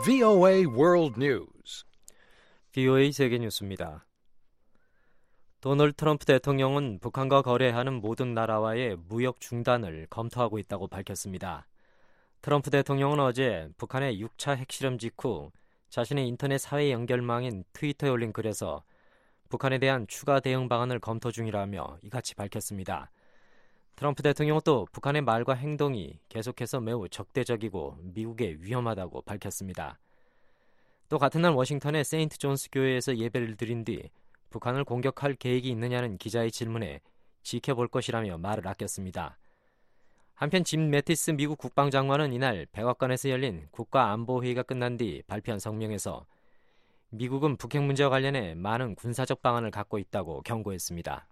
VOA World News. VOA 세계 뉴스입니다. 도널드 트럼프 대통령은 북한과 거래하는 모든 나라와의 무역 중단을 검토하고 있다고 밝혔습니다. 트럼프 대통령은 어제 북한의 6차 핵실험 직후 자신의 인터넷 사회 연결망인 트위터에 올린 글에서 북한에 대한 추가 대응 방안을 검토 중이라며 이같이 밝혔습니다. 트럼프 대통령은 또 북한의 말과 행동이 계속해서 매우 적대적이고 미국에 위험하다고 밝혔습니다. 또 같은 날 워싱턴의 세인트 존스 교회에서 예배를 드린 뒤 북한을 공격할 계획이 있느냐는 기자의 질문에 지켜볼 것이라며 말을 아꼈습니다. 한편 짐 매티스 미국 국방장관은 이날 백악관에서 열린 국가안보회의가 끝난 뒤 발표한 성명에서 미국은 북핵 문제와 관련해 많은 군사적 방안을 갖고 있다고 경고했습니다.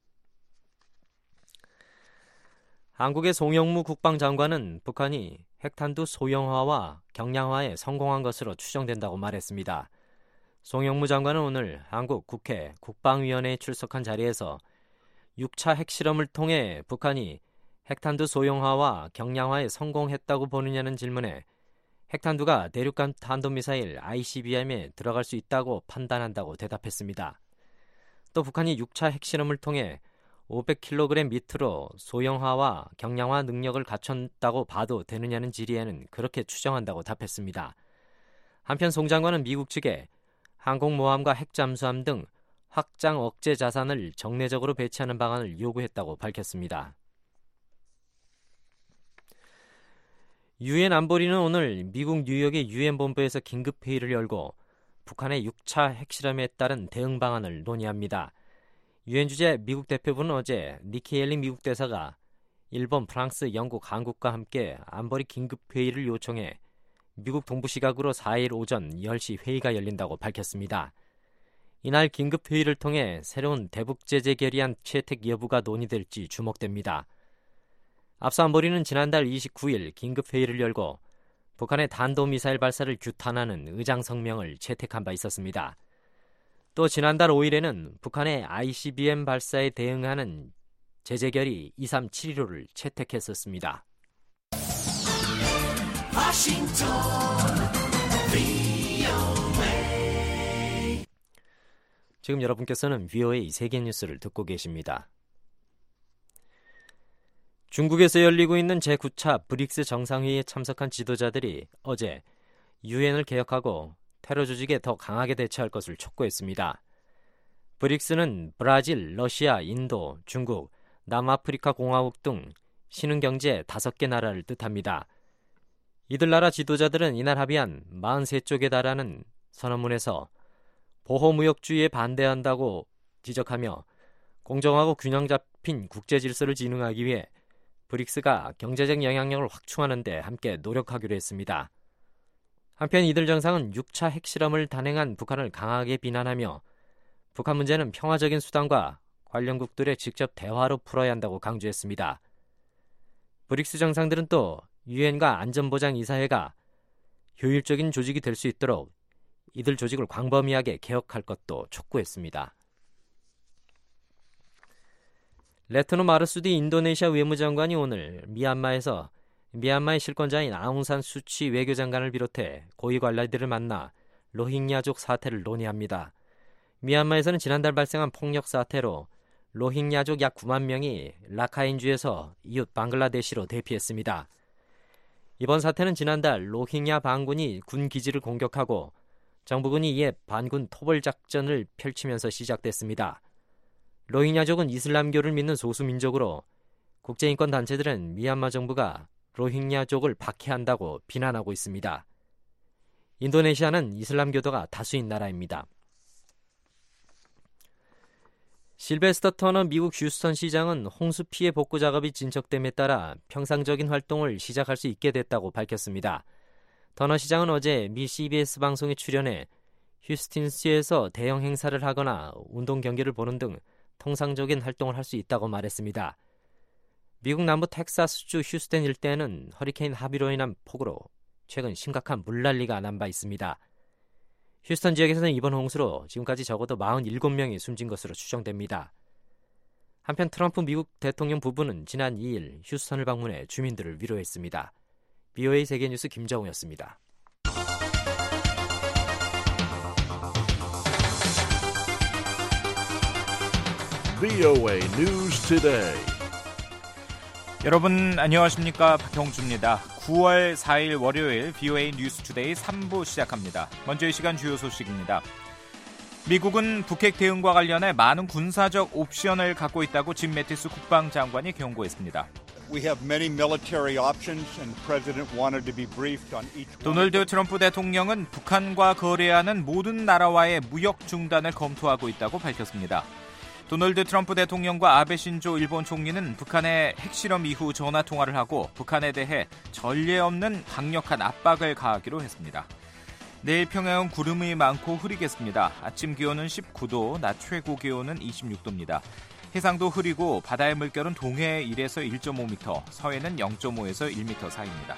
한국의 송영무 국방장관은 북한이 핵탄두 소형화와 경량화에 성공한 것으로 추정된다고 말했습니다. 송영무 장관은 오늘 한국 국회 국방위원회에 출석한 자리에서 6차 핵실험을 통해 북한이 핵탄두 소형화와 경량화에 성공했다고 보느냐는 질문에 핵탄두가 대륙간 탄도미사일 ICBM에 들어갈 수 있다고 판단한다고 대답했습니다. 또 북한이 6차 핵실험을 통해 500kg 밑으로 소형화와 경량화 능력을 갖췄다고 봐도 되느냐는 질의에는 그렇게 추정한다고 답했습니다. 한편 송 장관은 미국 측에 항공모함과 핵잠수함 등 확장 억제 자산을 정례적으로 배치하는 방안을 요구했다고 밝혔습니다. 유엔 안보리는 오늘 미국 뉴욕의 유엔 본부에서 긴급회의를 열고 북한의 6차 핵실험에 따른 대응 방안을 논의합니다. 유엔 주재 미국 대표부는 어제 니키 헬리 미국 대사가 일본, 프랑스, 영국, 한국과 함께 안보리 긴급회의를 요청해 미국 동부 시각으로 4일 오전 10시 회의가 열린다고 밝혔습니다. 이날 긴급회의를 통해 새로운 대북 제재 결의안 채택 여부가 논의될지 주목됩니다. 앞서 안보리는 지난달 29일 긴급회의를 열고 북한의 탄도미사일 발사를 규탄하는 의장성명을 채택한 바 있었습니다. 또 지난달 5일에는 북한의 ICBM 발사에 대응하는 제재결의 2371호를 채택했었습니다. 지금 여러분께서는 VOA 세계뉴스를 듣고 계십니다. 중국에서 열리고 있는 제9차 브릭스 정상회의에 참석한 지도자들이 어제 유엔을 개혁하고 테러 조직에 더 강하게 대처할 것을 촉구했습니다. 브릭스는 브라질, 러시아, 인도, 중국, 남아프리카 공화국 등 신흥경제 5개 나라를 뜻합니다. 이들 나라 지도자들은 이날 합의한 43쪽에 달하는 선언문에서 보호무역주의에 반대한다고 지적하며 공정하고 균형 잡힌 국제 질서를 진흥하기 위해 브릭스가 경제적 영향력을 확충하는 데 함께 노력하기로 했습니다. 한편 이들 정상은 6차 핵실험을 단행한 북한을 강하게 비난하며 북한 문제는 평화적인 수단과 관련국들의 직접 대화로 풀어야 한다고 강조했습니다. 브릭스 정상들은 또 유엔과 안전보장이사회가 효율적인 조직이 될 수 있도록 이들 조직을 광범위하게 개혁할 것도 촉구했습니다. 레토노 마르수디 인도네시아 외무장관이 오늘 미얀마에서 미얀마의 실권자인 아웅산 수치 외교장관을 비롯해 고위 관리들을 만나 로힝야족 사태를 논의합니다. 미얀마에서는 지난달 발생한 폭력 사태로 로힝야족 약 9만 명이 라카인주에서 이웃 방글라데시로 대피했습니다. 이번 사태는 지난달 로힝야 반군이 군 기지를 공격하고 정부군이 이에 반군 토벌 작전을 펼치면서 시작됐습니다. 로힝야족은 이슬람교를 믿는 소수민족으로 국제인권 단체들은 미얀마 정부가 로힝야족을 박해한다고 비난하고 있습니다. 인도네시아는 이슬람교도가 다수인 나라입니다. 실베스터 터너 미국 휴스턴 시장은 홍수 피해 복구 작업이 진척됨에 따라 평상적인 활동을 시작할 수 있게 됐다고 밝혔습니다. 터너 시장은 어제 미 CBS 방송에 출연해 휴스턴시에서 대형 행사를 하거나 운동 경기를 보는 등 통상적인 활동을 할 수 있다고 말했습니다. 미국 남부 텍사스주 휴스턴 일대에는 허리케인 하비로 인한 폭우로 최근 심각한 물난리가 난 바 있습니다. 휴스턴 지역에서는 이번 홍수로 지금까지 적어도 47명이 숨진 것으로 추정됩니다. 한편 트럼프 미국 대통령 부부는 지난 2일 휴스턴을 방문해 주민들을 위로했습니다. VOA 세계뉴스 김정우였습니다. VOA News Today. 여러분 안녕하십니까? 박형주입니다. 9월 4일 월요일 VOA 뉴스 투데이 3부 시작합니다. 먼저 이 시간 주요 소식입니다. 미국은 북핵 대응과 관련해 많은 군사적 옵션을 갖고 있다고 짐 매티스 국방장관이 경고했습니다. 도널드 트럼프 대통령은 북한과 거래하는 모든 나라와의 무역 중단을 검토하고 있다고 밝혔습니다. 도널드 트럼프 대통령과 아베 신조 일본 총리는 북한의 핵실험 이후 전화통화를 하고 북한에 대해 전례 없는 강력한 압박을 가하기로 했습니다. 내일 평양은 구름이 많고 흐리겠습니다. 아침 기온은 19도, 낮 최고 기온은 26도입니다. 해상도 흐리고 바다의 물결은 동해 1에서 1.5m, 서해는 0.5에서 1m 사이입니다.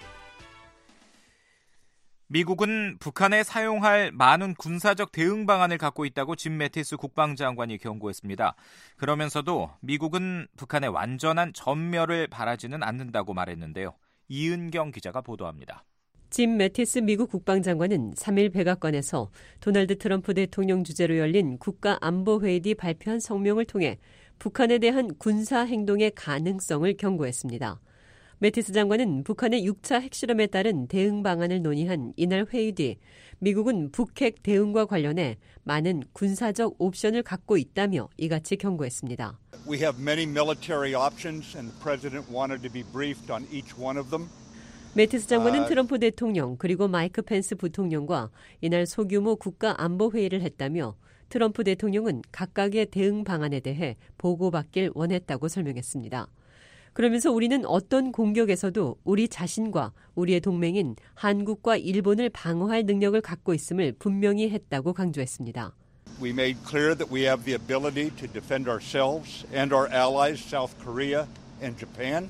미국은 북한에 사용할 많은 군사적 대응 방안을 갖고 있다고 짐 매티스 국방장관이 경고했습니다. 그러면서도 미국은 북한의 완전한 전멸을 바라지는 않는다고 말했는데요. 이은경 기자가 보도합니다. 짐 매티스 미국 국방장관은 3일 백악관에서 도널드 트럼프 대통령 주재로 열린 국가안보회의 뒤 발표한 성명을 통해 북한에 대한 군사 행동의 가능성을 경고했습니다. 매티스 장관은 북한의 6차 핵실험에 따른 대응 방안을 논의한 이날 회의 뒤 미국은 북핵 대응과 관련해 많은 군사적 옵션을 갖고 있다며 이같이 경고했습니다. We have many military options and the president wanted to be briefed on each one of them. 매티스 장관은 트럼프 대통령 그리고 마이크 펜스 부통령과 이날 소규모 국가안보회의를 했다며 트럼프 대통령은 각각의 대응 방안에 대해 보고받길 원했다고 설명했습니다. 그러면서 우리는 어떤 공격에서도 우리 자신과 우리의 동맹인 한국과 일본을 방어할 능력을 갖고 있음을 분명히 했다고 강조했습니다. We made clear that we have the ability to defend ourselves and our allies, South Korea and Japan,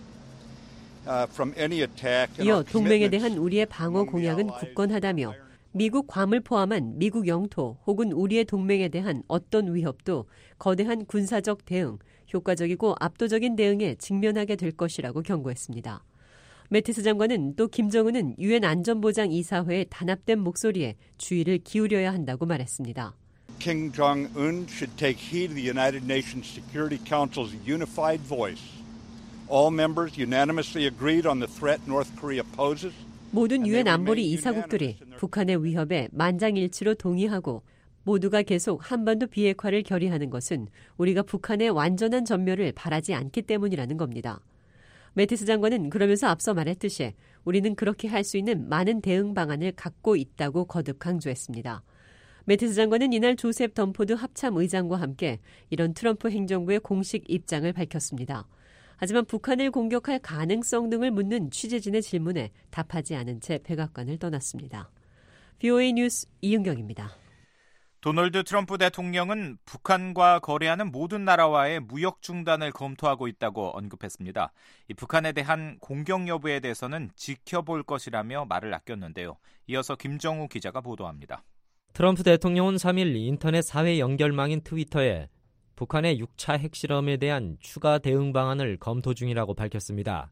from any attack. 이어 동맹에 대한 우리의 방어 공약은 굳건하다며 미국 괌을 포함한 미국 영토 혹은 우리의 동맹에 대한 어떤 위협도 거대한 군사적 대응, 효과적이고 압도적인 대응에 직면하게 될 것이라고 경고했습니다. 매티스 장관은 또 김정은은 유엔 안전보장 이사회의 단합된 목소리에 주의를 기울여야 한다고 말했습니다. Kim Jong-un should take heed of the United Nations Security Council's unified voice. All members unanimously agreed on the threat North Korea poses. 모든 유엔 안보리 이사국들이 북한의 위협에 만장일치로 동의하고 모두가 계속 한반도 비핵화를 결의하는 것은 우리가 북한의 완전한 전멸을 바라지 않기 때문이라는 겁니다. 매티스 장관은 그러면서 앞서 말했듯이 우리는 그렇게 할 수 있는 많은 대응 방안을 갖고 있다고 거듭 강조했습니다. 매티스 장관은 이날 조셉 덤포드 합참 의장과 함께 이런 트럼프 행정부의 공식 입장을 밝혔습니다. 하지만 북한을 공격할 가능성 등을 묻는 취재진의 질문에 답하지 않은 채 백악관을 떠났습니다. VOA 뉴스 이은경입니다. 도널드 트럼프 대통령은 북한과 거래하는 모든 나라와의 무역 중단을 검토하고 있다고 언급했습니다. 이 북한에 대한 공격 여부에 대해서는 지켜볼 것이라며 말을 아꼈는데요. 이어서 김정우 기자가 보도합니다. 트럼프 대통령은 3일 인터넷 사회 연결망인 트위터에 북한의 6차 핵실험에 대한 추가 대응 방안을 검토 중이라고 밝혔습니다.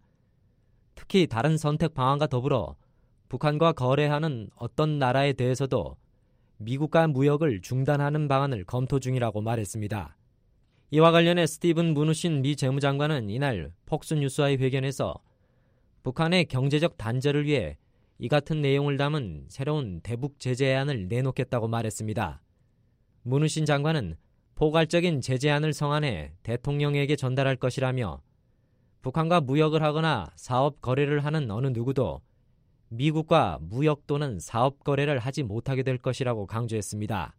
특히 다른 선택 방안과 더불어 북한과 거래하는 어떤 나라에 대해서도 미국과 무역을 중단하는 방안을 검토 중이라고 말했습니다. 이와 관련해 스티븐 무누신 미 재무장관은 이날 폭스뉴스와의 회견에서 북한의 경제적 단절을 위해 이 같은 내용을 담은 새로운 대북 제재안을 내놓겠다고 말했습니다. 무누신 장관은 포괄적인 제재안을 성안해 대통령에게 전달할 것이라며 북한과 무역을 하거나 사업 거래를 하는 어느 누구도 미국과 무역 또는 사업 거래를 하지 못하게 될 것이라고 강조했습니다.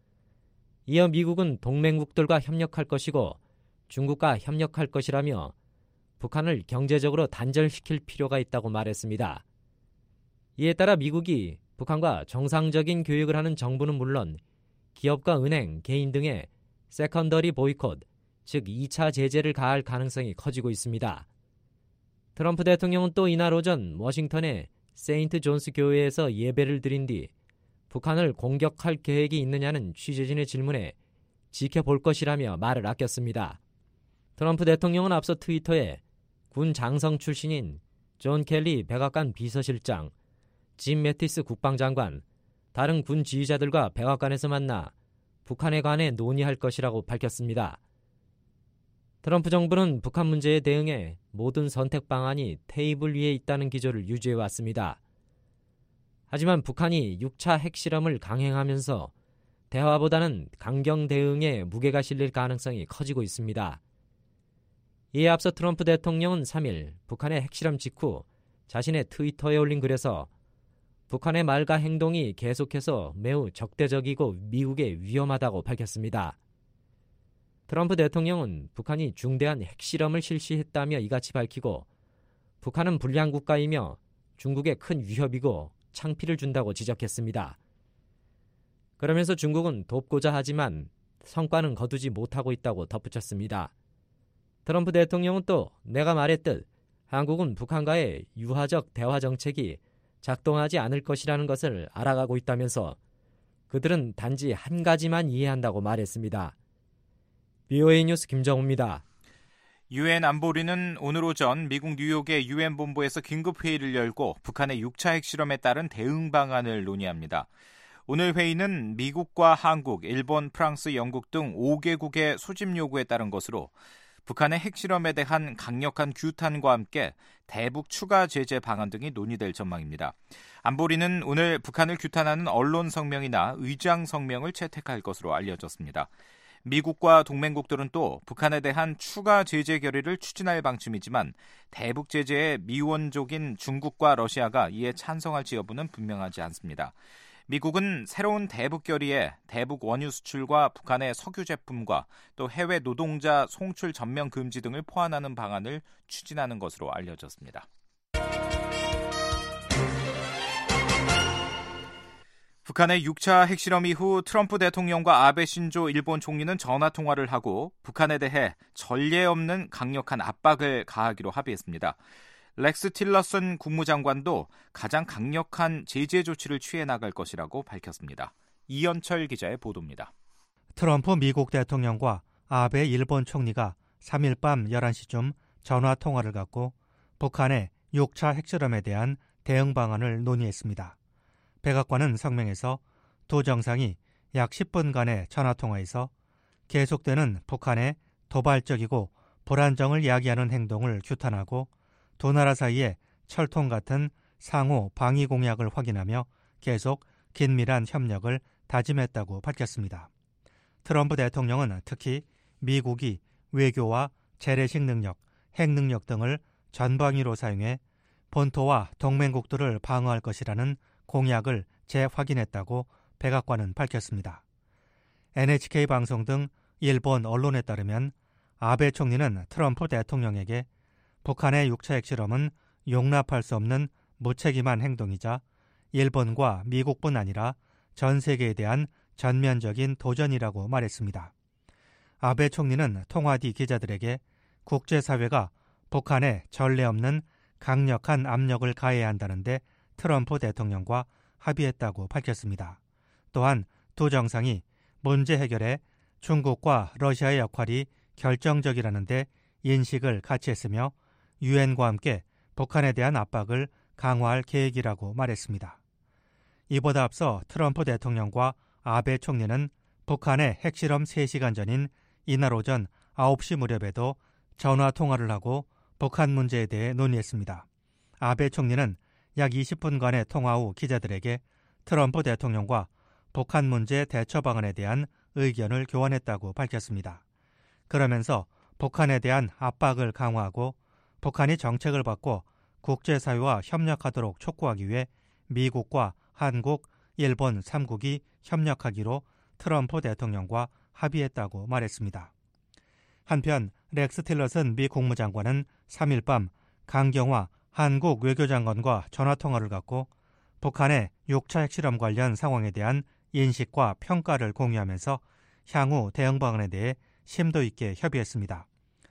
이어 미국은 동맹국들과 협력할 것이고 중국과 협력할 것이라며 북한을 경제적으로 단절시킬 필요가 있다고 말했습니다. 이에 따라 미국이 북한과 정상적인 교역을 하는 정부는 물론 기업과 은행, 개인 등의 세컨더리 보이콧, 즉 2차 제재를 가할 가능성이 커지고 있습니다. 트럼프 대통령은 또 이날 오전 워싱턴의 세인트 존스 교회에서 예배를 드린 뒤 북한을 공격할 계획이 있느냐는 취재진의 질문에 지켜볼 것이라며 말을 아꼈습니다. 트럼프 대통령은 앞서 트위터에 군 장성 출신인 존 켈리 백악관 비서실장, 짐 매티스 국방장관, 다른 군 지휘자들과 백악관에서 만나 북한에 관해 논의할 것이라고 밝혔습니다. 트럼프 정부는 북한 문제에 대응해 모든 선택 방안이 테이블 위에 있다는 기조를 유지해 왔습니다. 하지만 북한이 6차 핵실험을 강행하면서 대화보다는 강경 대응에 무게가 실릴 가능성이 커지고 있습니다. 이에 앞서 트럼프 대통령은 3일 북한의 핵실험 직후 자신의 트위터에 올린 글에서 북한의 말과 행동이 계속해서 매우 적대적이고 미국에 위험하다고 밝혔습니다. 트럼프 대통령은 북한이 중대한 핵실험을 실시했다며 이같이 밝히고 북한은 불량 국가이며 중국에 큰 위협이고 창피를 준다고 지적했습니다. 그러면서 중국은 돕고자 하지만 성과는 거두지 못하고 있다고 덧붙였습니다. 트럼프 대통령은 또 내가 말했듯 한국은 북한과의 유화적 대화 정책이 작동하지 않을 것이라는 것을 알아가고 있다면서 그들은 단지 한 가지만 이해한다고 말했습니다. BOA 뉴스 김정우입니다. 유엔 안보리는 오늘 오전 미국 뉴욕의 유엔 본부에서 긴급 회의를 열고 북한의 6차 핵실험에 따른 대응 방안을 논의합니다. 오늘 회의는 미국과 한국, 일본, 프랑스, 영국 등 5개국의 소집 요구에 따른 것으로 북한의 핵실험에 대한 강력한 규탄과 함께 대북 추가 제재 방안 등이 논의될 전망입니다. 안보리는 오늘 북한을 규탄하는 언론 성명이나 의장 성명을 채택할 것으로 알려졌습니다. 미국과 동맹국들은 또 북한에 대한 추가 제재 결의를 추진할 방침이지만 대북 제재에 미원족인 중국과 러시아가 이에 찬성할지 여부는 분명하지 않습니다. 미국은 새로운 대북 결의에 대북 원유 수출과 북한의 석유 제품과 또 해외 노동자 송출 전면 금지 등을 포함하는 방안을 추진하는 것으로 알려졌습니다. 북한의 6차 핵실험 이후 트럼프 대통령과 아베 신조 일본 총리는 전화통화를 하고 북한에 대해 전례 없는 강력한 압박을 가하기로 합의했습니다. 렉스 틸러슨 국무장관도 가장 강력한 제재 조치를 취해 나갈 것이라고 밝혔습니다. 이현철 기자의 보도입니다. 트럼프 미국 대통령과 아베 일본 총리가 3일 밤 11시쯤 전화통화를 갖고 북한의 6차 핵실험에 대한 대응 방안을 논의했습니다. 백악관은 성명에서 두 정상이 약 10분간의 전화통화에서 계속되는 북한의 도발적이고 불안정을 야기하는 행동을 규탄하고 두 나라 사이의 철통 같은 상호 방위 공약을 확인하며 계속 긴밀한 협력을 다짐했다고 밝혔습니다. 트럼프 대통령은 특히 미국이 외교와 재래식 능력, 핵 능력 등을 전방위로 사용해 본토와 동맹국들을 방어할 것이라는 공약을 재확인했다고 백악관은 밝혔습니다. NHK 방송 등 일본 언론에 따르면 아베 총리는 트럼프 대통령에게 북한의 6차 핵실험은 용납할 수 없는 무책임한 행동이자 일본과 미국뿐 아니라 전 세계에 대한 전면적인 도전이라고 말했습니다. 아베 총리는 통화 뒤 기자들에게 국제사회가 북한에 전례 없는 강력한 압력을 가해야 한다는데 트럼프 대통령과 합의했다고 밝혔습니다. 또한 두 정상이 문제 해결에 중국과 러시아의 역할이 결정적이라는데 인식을 같이 했으며 유엔과 함께 북한에 대한 압박을 강화할 계획이라고 말했습니다. 이보다 앞서 트럼프 대통령과 아베 총리는 북한의 핵실험 3시간 전인 이날 오전 9시 무렵에도 전화통화를 하고 북한 문제에 대해 논의했습니다. 아베 총리는 약 20분간의 통화 후 기자들에게 트럼프 대통령과 북한 문제 대처 방안에 대한 의견을 교환했다고 밝혔습니다. 그러면서 북한에 대한 압박을 강화하고 북한이 정책을 바꿔 국제사회와 협력하도록 촉구하기 위해 미국과 한국, 일본 3국이 협력하기로 트럼프 대통령과 합의했다고 말했습니다. 한편 렉스 틸러슨 미 국무장관은 3일 밤 강경화 한국 외교장관과 전화통화를 갖고 북한의 6차 핵실험 관련 상황에 대한 인식과 평가를 공유하면서 향후 대응 방안에 대해 심도 있게 협의했습니다.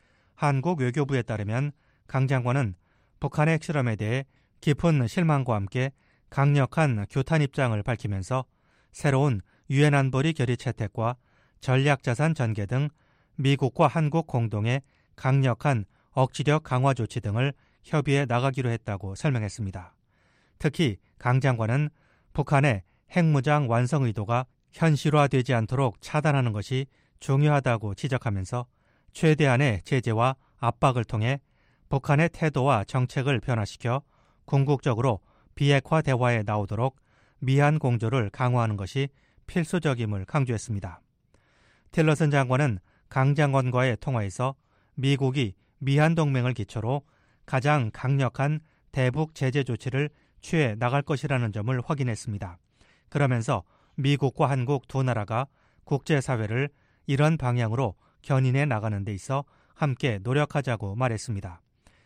한국 외교부에 따르면 강 장관은 북한의 핵실험에 대해 깊은 실망과 함께 강력한 규탄 입장을 밝히면서 새로운 유엔 안보리 결의 채택과 전략자산 전개 등 미국과 한국 공동의 강력한 억지력 강화 조치 등을 협의해 나가기로 했다고 설명했습니다. 특히 강 장관은 북한의 핵무장 완성 의도가 현실화되지 않도록 차단하는 것이 중요하다고 지적하면서 최대한의 제재와 압박을 통해 북한의 태도와 정책을 변화시켜 궁극적으로 비핵화 대화에 나오도록 미한 공조를 강화하는 것이 필수적임을 강조했습니다. 틸러슨 장관은 강 장관과의 통화에서 미국이 미한 동맹을 기초로 가장 강력한 대북 제재 조치를 취해 나갈 것이라는 점을 확인했습니다. 그러면서 미국과 한국 두 나라가 국제사회를 이런 방향으로 견인해 나가는 데 있어 함께 노력하자고 말했습니다.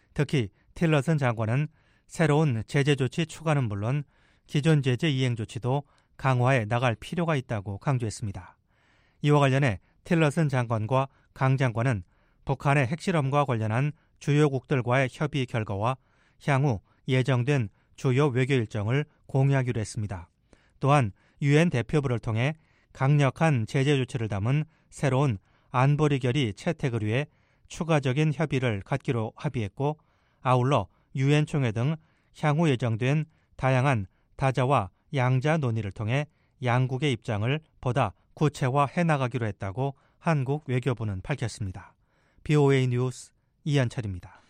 특히 틸러슨 장관은 새로운 제재 조치 추가는 물론 기존 제재 이행 조치도 강화해 나갈 필요가 있다고 강조했습니다. 이와 관련해 틸러슨 장관과 강 장관은 북한의 핵실험과 관련한 주요국들과의 협의 결과와 향후 예정된 주요 외교 일정을 공유하기로 했습니다. 또한 유엔 대표부를 통해 강력한 제재 조치를 담은 새로운 안보리 결의 채택을 위해 추가적인 협의를 갖기로 합의했고, 아울러 유엔 총회 등 향후 예정된 다양한 다자와 양자 논의를 통해 양국의 입장을 보다 구체화해 나가기로 했다고 한국 외교부는 밝혔습니다. BOA 뉴스 이한철입니다.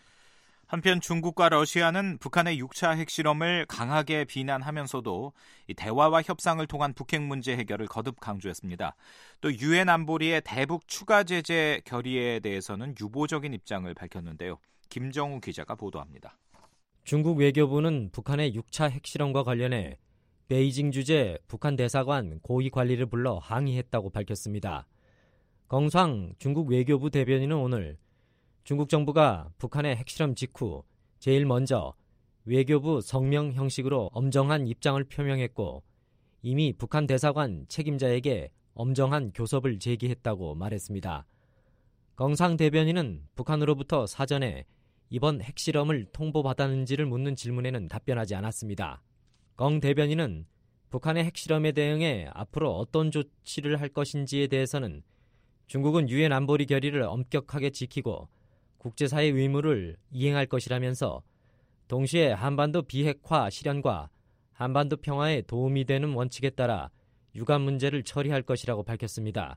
한편 중국과 러시아는 북한의 6차 핵실험을 강하게 비난하면서도 이 대화와 협상을 통한 북핵 문제 해결을 거듭 강조했습니다. 또 유엔 안보리의 대북 추가 제재 결의에 대해서는 유보적인 입장을 밝혔는데요. 김정우 기자가 보도합니다. 중국 외교부는 북한의 6차 핵실험과 관련해 베이징 주재 북한 대사관 고위 관리를 불러 항의했다고 밝혔습니다. 耿상 중국 외교부 대변인은 오늘 중국 정부가 북한의 핵실험 직후 제일 먼저 외교부 성명 형식으로 엄정한 입장을 표명했고 이미 북한 대사관 책임자에게 엄정한 교섭을 제기했다고 말했습니다. 耿상 대변인은 북한으로부터 사전에 이번 핵실험을 통보받았는지를 묻는 질문에는 답변하지 않았습니다. 耿 대변인은 북한의 핵실험에 대응해 앞으로 어떤 조치를 할 것인지에 대해서는 중국은 유엔 안보리 결의를 엄격하게 지키고 국제사회 의무를 이행할 것이라면서 동시에 한반도 비핵화 실현과 한반도 평화에 도움이 되는 원칙에 따라 유관 문제를 처리할 것이라고 밝혔습니다.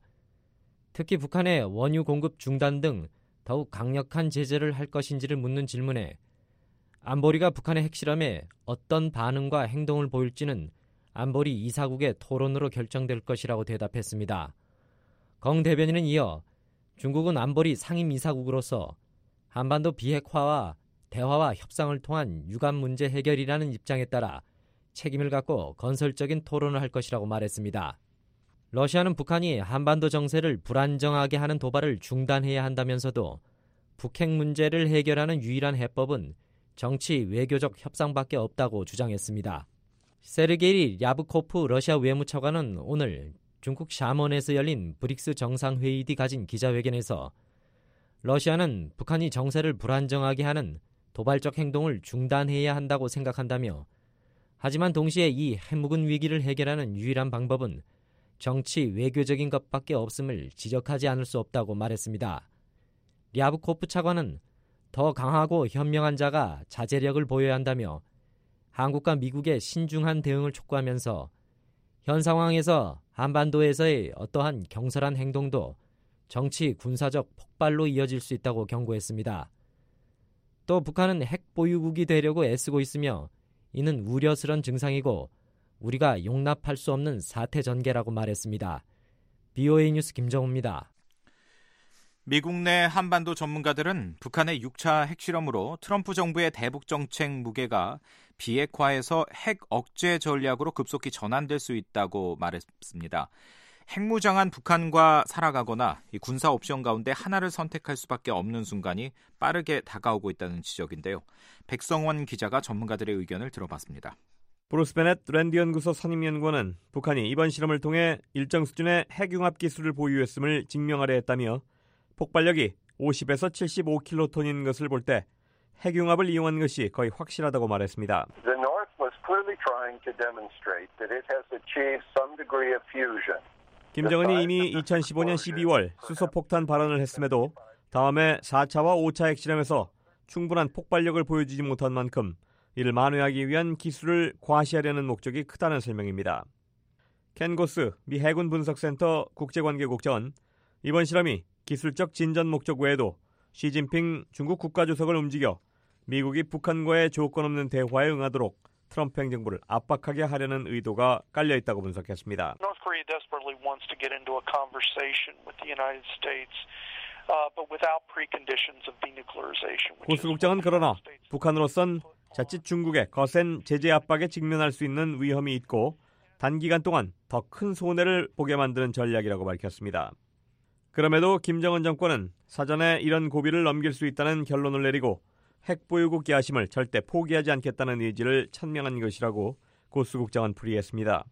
특히 북한의 원유 공급 중단 등 더욱 강력한 제재를 할 것인지를 묻는 질문에 안보리가 북한의 핵실험에 어떤 반응과 행동을 보일지는 안보리 이사국의 토론으로 결정될 것이라고 대답했습니다. 耿 대변인은 이어 중국은 안보리 상임이사국으로서 한반도 비핵화와 대화와 협상을 통한 유관 문제 해결이라는 입장에 따라 책임을 갖고 건설적인 토론을 할 것이라고 말했습니다. 러시아는 북한이 한반도 정세를 불안정하게 하는 도발을 중단해야 한다면서도 북핵 문제를 해결하는 유일한 해법은 정치 외교적 협상밖에 없다고 주장했습니다. 세르게이 랴브코프 러시아 외무차관은 오늘 중국 샤먼에서 열린 브릭스 정상회의 뒤 가진 기자회견에서 러시아는 북한이 정세를 불안정하게 하는 도발적 행동을 중단해야 한다고 생각한다며 하지만 동시에 이 해묵은 위기를 해결하는 유일한 방법은 정치 외교적인 것밖에 없음을 지적하지 않을 수 없다고 말했습니다. 랴브코프 차관은 더 강하고 현명한 자가 자제력을 보여야 한다며 한국과 미국의 신중한 대응을 촉구하면서 현 상황에서 한반도에서의 어떠한 경솔한 행동도 정치 군사적 폭발로 이어질 수 있다고 경고했습니다. 또 북한은 핵 보유국이 되려고 애쓰고 있으며 이는 우려스런 증상이고 우리가 용납할 수 없는 사태 전개라고 말했습니다. BOA 뉴스 김정우입니다. 미국 내 한반도 전문가들은 북한의 6차 핵실험으로 트럼프 정부의 대북 정책 무게가 비핵화에서 핵 억제 전략으로 급속히 전환될 수 있다고 말했습니다. 핵무장한 북한과 살아가거나 이 군사 옵션 가운데 하나를 선택할 수밖에 없는 순간이 빠르게 다가오고 있다는 지적인데요. 백성원 기자가 전문가들의 의견을 들어봤습니다. 브루스 베넷 랜드 연구소 선임연구원은 북한이 이번 실험을 통해 일정 수준의 핵융합 기술을 보유했음을 증명하려 했다며 폭발력이 50에서 75킬로톤인 것을 볼 때 핵융합을 이용한 것이 거의 확실하다고 말했습니다. The North was clearly trying to demonstrate that it has achieved some degree of fusion. 김정은이 이미 2015년 12월 수소폭탄 발언을 했음에도 다음에 4차와 5차 핵실험에서 충분한 폭발력을 보여주지 못한 만큼 이를 만회하기 위한 기술을 과시하려는 목적이 크다는 설명입니다. 켄 고스 미 해군 분석센터 국제관계국장은 이번 실험이 기술적 진전 목적 외에도 시진핑 중국 국가주석을 움직여 미국이 북한과의 조건 없는 대화에 응하도록 트럼프 행정부를 압박하게 하려는 의도가 깔려 있다고 분석했습니다. North Korea desperately wants to get into a conversation with the United States, but without preconditions of denuclearization. 고스 국장은 그러나 북한으로선 자칫 중국의 거센 제재 압박에 직면할 수 있는 위험이 있고 단기간 동안 더 큰 손해를 보게 만드는 전략이라고 밝혔습니다. 그럼에도 김정은 정권은 사전에 이런 고비를 넘길 수 있다는 결론을 내리고 핵 보유국 야심을 절대 포기하지 않겠다는 의지를 천명한 것이라고 고스 국장은 풀이했습니다.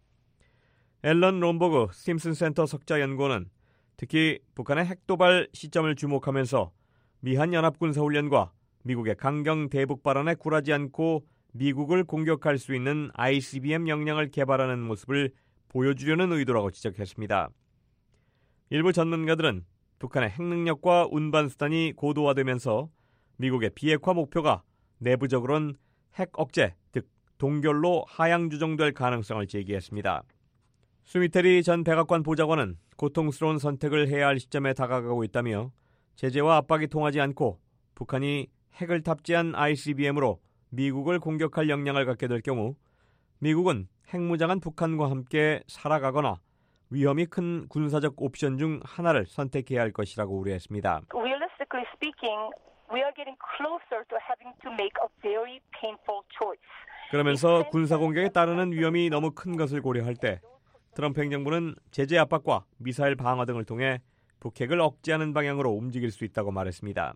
앨런 롬버그 스팀슨 센터 석자 연구원은 특히 북한의 핵 도발 시점을 주목하면서 미한 연합군사훈련과 미국의 강경 대북 발언에 굴하지 않고 미국을 공격할 수 있는 ICBM 역량을 개발하는 모습을 보여주려는 의도라고 지적했습니다. 일부 전문가들은 북한의 핵 능력과 운반 수단이 고도화되면서 미국의 비핵화 목표가 내부적으로는 핵 억제, 즉 동결로 하향 조정될 가능성을 제기했습니다. 수미테리 전 백악관 보좌관은 고통스러운 선택을 해야 할 시점에 다가가고 있다며 제재와 압박이 통하지 않고 북한이 핵을 탑재한 ICBM으로 미국을 공격할 역량을 갖게 될 경우 미국은 핵무장한 북한과 함께 살아가거나 위험이 큰 군사적 옵션 중 하나를 선택해야 할 것이라고 우려했습니다. Realistically speaking, we are getting closer to having to make a very painful choice. 그러면서 군사 공격에 따르는 위험이 너무 큰 것을 고려할 때 트럼프 행정부는 제재 압박과 미사일 방어 등을 통해 북핵을 억제하는 방향으로 움직일 수 있다고 말했습니다.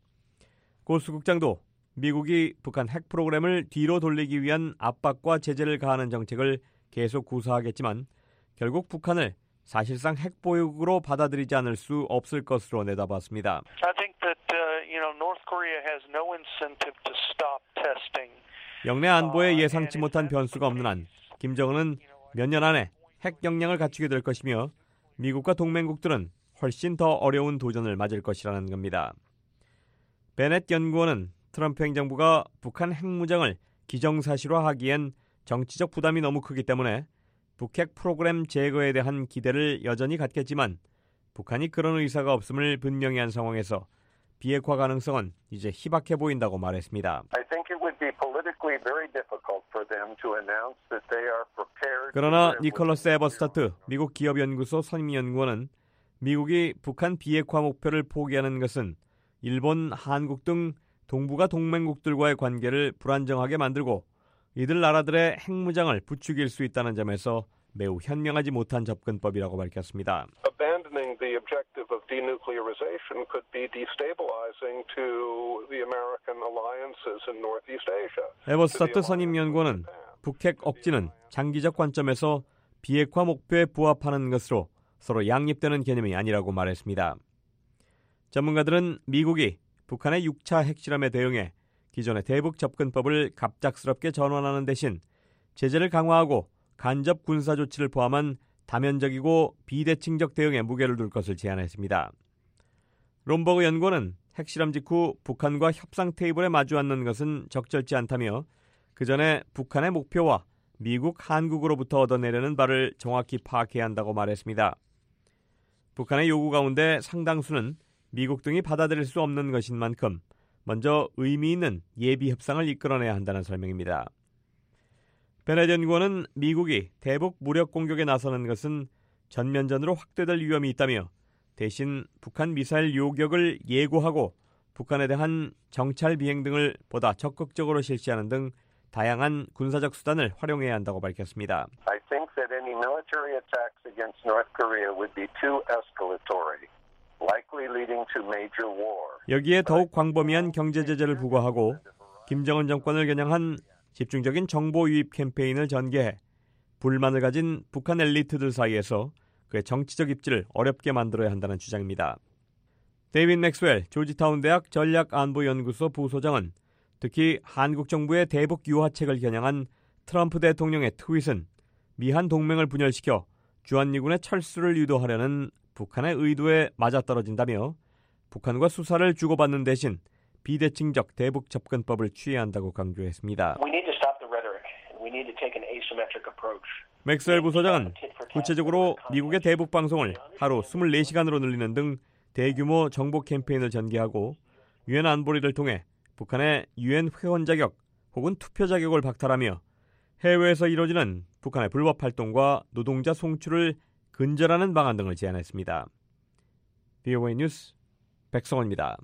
고스 국장도 미국이 북한 핵 프로그램을 뒤로 돌리기 위한 압박과 제재를 가하는 정책을 계속 구사하겠지만 결국 북한을 사실상 핵 보유국으로 받아들이지 않을 수 없을 것으로 내다봤습니다. I think that North Korea has no incentive to stop testing. 영내 안보에 예상치 못한 변수가 없는 한 김정은은 몇 년 안에 핵 역량을 갖추게 될 것이며 미국과 동맹국들은 훨씬 더 어려운 도전을 맞을 것이라는 겁니다. 베넷 연구원은 트럼프 행정부가 북한 핵무장을 기정사실화하기엔 정치적 부담이 너무 크기 때문에 북핵 프로그램 제거에 대한 기대를 여전히 갖겠지만 북한이 그런 의사가 없음을 분명히 한 상황에서 비핵화 가능성은 이제 희박해 보인다고 말했습니다. 그러나 니콜러스 에버스타트 미국 기업연구소 선임연구원은 미국이 북한 비핵화 목표를 포기하는 것은 일본, 한국 등 동북아 동맹국들과의 관계를 불안정하게 만들고 이들 나라들의 핵무장을 부추길 수 있다는 점에서 매우 현명하지 못한 접근법이라고 밝혔습니다. Abandoning the objective of denuclearization could be destabilizing to the American alliances in Northeast Asia. 에버스타트 선임연구원은 북핵 억지는 장기적 관점에서 비핵화 목표에 부합하는 것으로 서로 양립되는 개념이 아니라고 말했습니다. 전문가들은 미국이 북한의 6차 핵실험에 대응해 기존의 대북 접근법을 갑작스럽게 전환하는 대신 제재를 강화하고 간접 군사 조치를 포함한 다면적이고 비대칭적 대응에 무게를 둘 것을 제안했습니다. 롬버그 연구원은 핵실험 직후 북한과 협상 테이블에 마주 앉는 것은 적절치 않다며 그 전에 북한의 목표와 미국, 한국으로부터 얻어내려는 바를 정확히 파악해야 한다고 말했습니다. 북한의 요구 가운데 상당수는 미국 등이 받아들일 수 없는 것인 만큼 먼저 의미 있는 예비 협상을 이끌어내야 한다는 설명입니다. 베넷 연구원은 미국이 대북 무력 공격에 나서는 것은 전면전으로 확대될 위험이 있다며 대신 북한 미사일 요격을 예고하고 북한에 대한 정찰 비행 등을 보다 적극적으로 실시하는 등 다양한 군사적 수단을 활용해야 한다고 밝혔습니다. I think that any military attacks against North Korea would be too escalatory, likely leading to major war. 여기에 더욱 광범위한 경제 제재를 부과하고 김정은 정권을 겨냥한 집중적인 정보 유입 캠페인을 전개해 불만을 가진 북한 엘리트들 사이에서 그의 정치적 입지를 어렵게 만들어야 한다는 주장입니다. 데이빗 맥스웰 조지타운 대학 전략안보연구소 부소장은 특히 한국 정부의 대북 유화책을 겨냥한 트럼프 대통령의 트윗은 미한 동맹을 분열시켜 주한미군의 철수를 유도하려는 북한의 의도에 맞아떨어진다며 북한과 수사를 주고받는 대신 비대칭적 대북 접근법을 취해야 한다고 강조했습니다. 맥스웰 부소장은 구체적으로 미국의 대북 방송을 하루 24시간으로 늘리는 등 대규모 정보 캠페인을 전개하고 유엔 안보리를 통해 북한의 유엔 회원 자격 혹은 투표 자격을 박탈하며 해외에서 이루어지는 북한의 불법 활동과 노동자 송출을 근절하는 방안 등을 제안했습니다. VOA 뉴스 백성원입니다.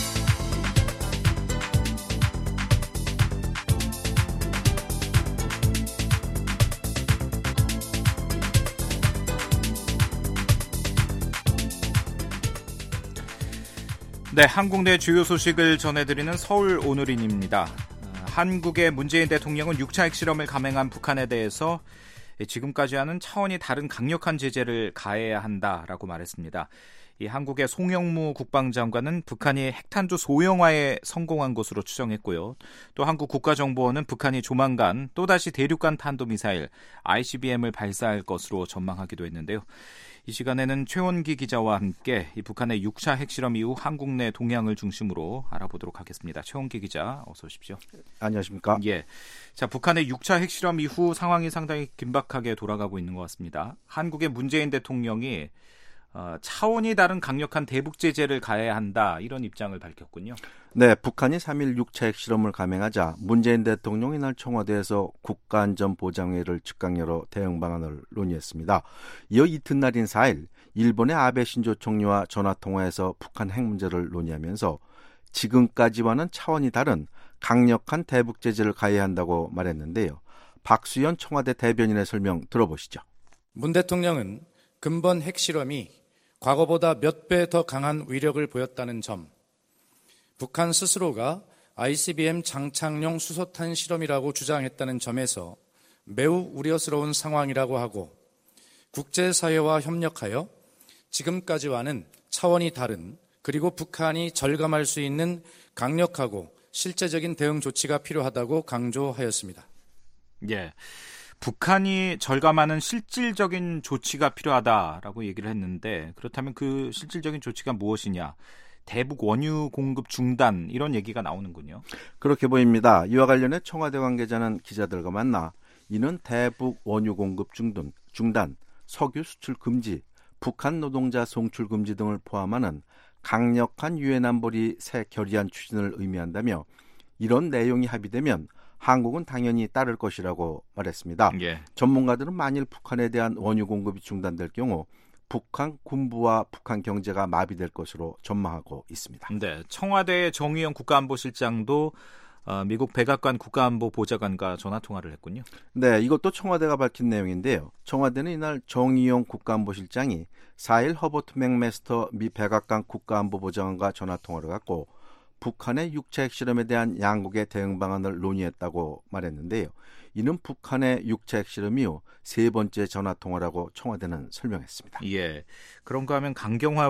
네, 한국 내 주요 소식을 전해드리는 서울 오늘인입니다. 한국의 문재인 대통령은 6차 핵실험을 감행한 북한에 대해서 지금까지와는 차원이 다른 강력한 제재를 가해야 한다라고 말했습니다. 이 한국의 송영무 국방장관은 북한이 핵탄두 소형화에 성공한 것으로 추정했고요. 또 한국 국가정보원은 북한이 조만간 또다시 대륙간 탄도미사일 ICBM을 발사할 것으로 전망하기도 했는데요. 이 시간에는 최원기 기자와 함께 이 북한의 6차 핵실험 이후 한국 내 동향을 중심으로 알아보도록 하겠습니다. 최원기 기자, 어서 오십시오. 안녕하십니까? 예. 자, 북한의 6차 핵실험 이후 상황이 상당히 긴박하게 돌아가고 있는 것 같습니다. 한국의 문재인 대통령이 차원이 다른 강력한 대북 제재를 가해야 한다, 이런 입장을 밝혔군요. 네, 북한이 3일 6차 핵실험을 감행하자 문재인 대통령이 이날 청와대에서 국가안전보장회의를 즉각 열어 대응 방안을 논의했습니다. 이어 이튿날인 4일 일본의 아베 신조 총리와 전화통화에서 북한 핵 문제를 논의하면서 지금까지와는 차원이 다른 강력한 대북 제재를 가해야 한다고 말했는데요. 박수현 청와대 대변인의 설명 들어보시죠. 문 대통령은 근본 핵실험이 과거보다 몇 배 더 강한 위력을 보였다는 점, 북한 스스로가 ICBM 장착용 수소탄 실험이라고 주장했다는 점에서 매우 우려스러운 상황이라고 하고 국제사회와 협력하여 지금까지와는 차원이 다른 그리고 북한이 절감할 수 있는 강력하고 실제적인 대응 조치가 필요하다고 강조하였습니다. 예. 북한이 절감하는 실질적인 조치가 필요하다라고 얘기를 했는데, 그렇다면 그 실질적인 조치가 무엇이냐? 대북 원유 공급 중단, 이런 얘기가 나오는군요. 그렇게 보입니다. 이와 관련해 청와대 관계자는 기자들과 만나 이는 대북 원유 공급 중단, 석유 수출 금지, 북한 노동자 송출 금지 등을 포함하는 강력한 유엔 안보리 새 결의안 추진을 의미한다며 이런 내용이 합의되면 한국은 당연히 따를 것이라고 말했습니다. 예. 전문가들은 만일 북한에 대한 원유 공급이 중단될 경우 북한 군부와 북한 경제가 마비될 것으로 전망하고 있습니다. 네, 청와대 정의용 국가안보실장도 미국 백악관 국가안보보좌관과 전화통화를 했군요. 네, 이것도 청와대가 밝힌 내용인데요. 청와대는 이날 정의용 국가안보실장이 4일 허버트 맥메스터 미 백악관 국가안보보좌관과 전화통화를 갖고 북한의 6차 핵실험에 대한 양국의 대응 방안을 논의했다고 말했는데요. 이는 북한의 6차 핵실험 이후 세 번째 전화통화라고 청와대는 설명했습니다. 예, 그런가 하면 강경화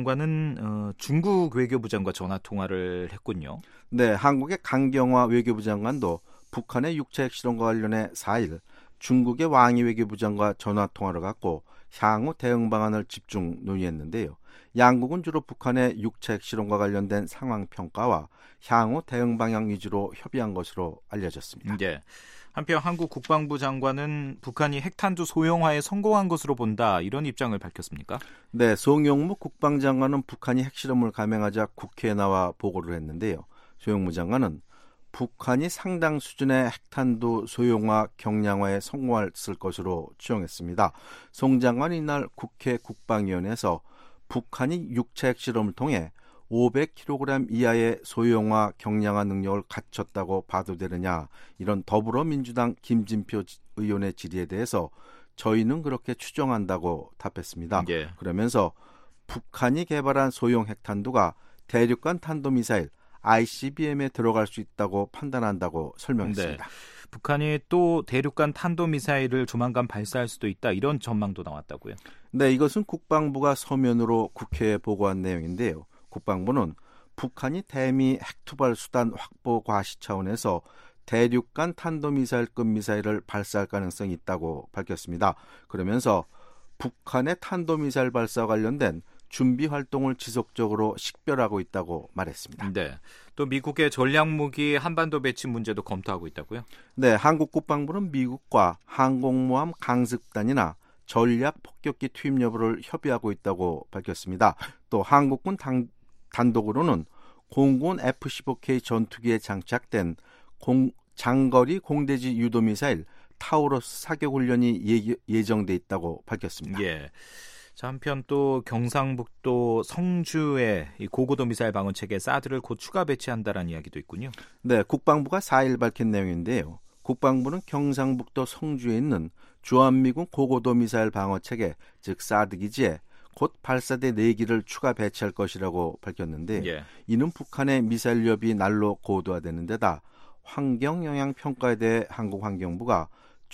외교장관은 중국 외교부장과 전화통화를 했군요. 네, 한국의 강경화 외교부 장관도 북한의 6차 핵실험과 관련해 4일 중국의 왕이 외교부장과 전화통화를 갖고 향후 대응 방안을 집중 논의했는데요. 양국은 주로 북한의 6차 핵실험과 관련된 상황 평가와 향후 대응 방향 위주로 협의한 것으로 알려졌습니다. 네. 한편 한국 국방부 장관은 북한이 핵탄두 소형화에 성공한 것으로 본다, 이런 입장을 밝혔습니까? 네, 송영무 국방장관은 북한이 핵실험을 감행하자 국회에 나와 보고를 했는데요. 송영무 장관은 북한이 상당 수준의 핵탄두 소형화 경량화에 성공했을 것으로 추정했습니다. 송 장관은 이날 국회 국방위원회에서 북한이 6차 핵실험을 통해 500kg 이하의 소형화 경량화 능력을 갖췄다고 봐도 되느냐, 이런 더불어민주당 김진표 의원의 질의에 대해서 저희는 그렇게 추정한다고 답했습니다. 예. 그러면서 북한이 개발한 소형 핵탄두가 대륙간 탄도미사일 ICBM에 들어갈 수 있다고 판단한다고 설명했습니다. 네. 북한이 또 대륙간 탄도미사일을 조만간 발사할 수도 있다, 이런 전망도 나왔다고요? 네, 이것은 국방부가 서면으로 국회에 보고한 내용인데요. 국방부는 북한이 대미 핵투발 수단 확보 과시 차원에서 대륙간 탄도미사일급 미사일을 발사할 가능성이 있다고 밝혔습니다. 그러면서 북한의 탄도미사일 발사와 관련된 준비 활동을 지속적으로 식별하고 있다고 말했습니다. 네. 또 미국의 전략무기 한반도 배치 문제도 검토하고 있다고요? 네, 한국 국방부는 미국과 항공모함 강습단이나 전략 폭격기 투입 여부를 협의하고 있다고 밝혔습니다. 또 한국군 단독으로는 공군 F-15K 전투기에 장착된 장거리 공대지 유도미사일 타우러스 사격 훈련이 예정돼 있다고 밝혔습니다. 예. 자, 한편 또 경상북도 성주에 이 고고도 미사일 방어 체계 사드를 곧 추가 배치한다라는 이야기도 있군요. 네, 국방부가 4일 밝힌 내용인데요. 국방부는 경상북도 성주에 있는 주한미군 고고도 미사일 방어 체계, 즉 사드 기지에 곧 발사대 4기를 추가 배치할 것이라고 밝혔는데 예. 이는 북한의 미사일 위협이 날로 고도화되는 데다 환경 영향 평가에 대해 한국환경부가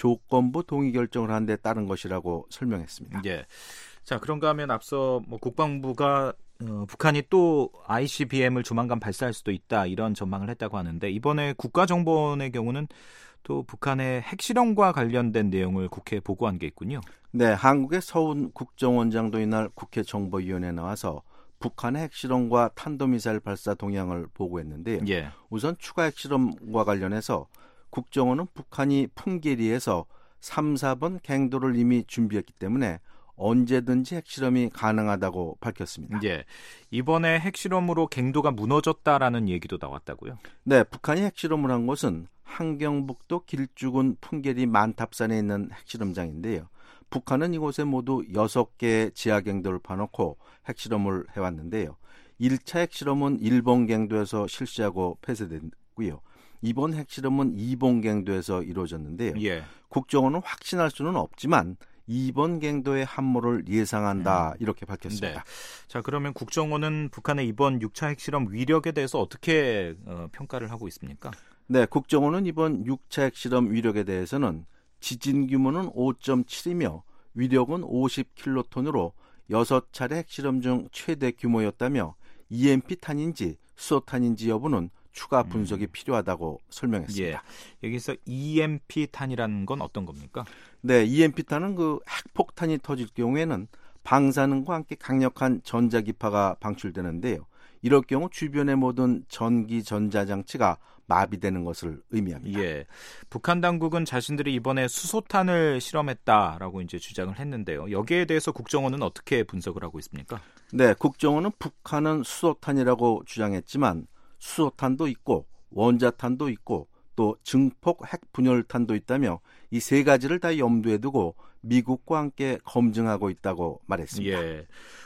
조건부 동의 결정을 한 데 따른 것이라고 설명했습니다. 예. 자, 그런가 하면 앞서 국방부가 북한이 또 ICBM을 조만간 발사할 수도 있다 이런 전망을 했다고 하는데 이번에 국가정보원의 경우는 또 북한의 핵실험과 관련된 내용을 국회에 보고한 게 있군요. 네, 한국의 서훈 국정원장도 이날 국회 정보위원회에 나와서 북한의 핵실험과 탄도미사일 발사 동향을 보고했는데요. 예. 우선 추가 핵실험과 관련해서 국정원은 북한이 풍계리에서 3, 4번 갱도를 이미 준비했기 때문에 언제든지 핵실험이 가능하다고 밝혔습니다. 예, 이번에 핵실험으로 갱도가 무너졌다라는 얘기도 나왔다고요? 네, 북한이 핵실험을 한 곳은 함경북도 길주군 풍계리 만탑산에 있는 핵실험장인데요. 북한은 이곳에 모두 6개의 지하갱도를 파놓고 핵실험을 해왔는데요. 1차 핵실험은 일본 갱도에서 실시하고 폐쇄됐고요. 이번 핵실험은 이번 갱도에서 이루어졌는데요. 예. 국정원은 확신할 수는 없지만 이번 갱도의 함모를 예상한다 이렇게 밝혔습니다. 네. 자, 그러면 국정원은 북한의 이번 6차 핵실험 위력에 대해서 어떻게 평가를 하고 있습니까? 네, 국정원은 이번 6차 핵실험 위력에 대해서는 지진 규모는 5.7이며 위력은 50킬로톤으로 6차례 핵실험 중 최대 규모였다며 EMP탄인지 수소탄인지 여부는 추가 분석이 필요하다고 설명했습니다. 예. 여기서 EMP탄이라는 건 어떤 겁니까? 네, EMP탄은 그 핵폭탄이 터질 경우에는 방사능과 함께 강력한 전자기파가 방출되는데요. 이럴 경우 주변의 모든 전기 전자장치가 마비되는 것을 의미합니다. 예. 북한 당국은 자신들이 이번에 수소탄을 실험했다라고 이제 주장을 했는데요. 여기에 대해서 국정원은 어떻게 분석을 하고 있습니까? 네, 국정원은 북한은 수소탄이라고 주장했지만 수소탄도 있고 원자탄도 있고 또 증폭 핵분열탄도 있다며 이 세 가지를 다 염두에 두고 미국과 함께 검증하고 있다고 말했습니다. 예.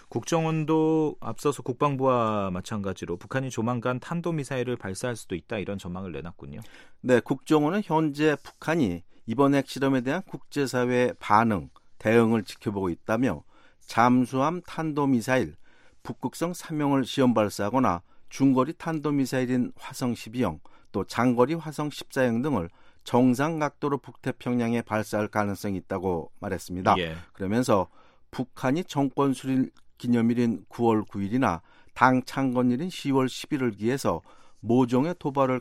국정원도 앞서서 국방부와 마찬가지로 북한이 조만간 탄도미사일을 발사할 수도 있다 이런 전망을 내놨군요. 네, 국정원은 현재 북한이 이번 핵실험에 대한 국제사회의 반응, 대응을 지켜보고 있다며 잠수함 탄도미사일, 북극성 3형을 시험 발사하거나 중거리 탄도미사일인 화성 12형, 또 장거리 화성 14형 등을 정상 각도로 북태평양에 발사할 가능성이 있다고 말했습니다. 예. 그러면서 북한이 정권 수립 기념일인 9월 9일이나 당 창건일인 10월 11을 기해서 모종의 도발을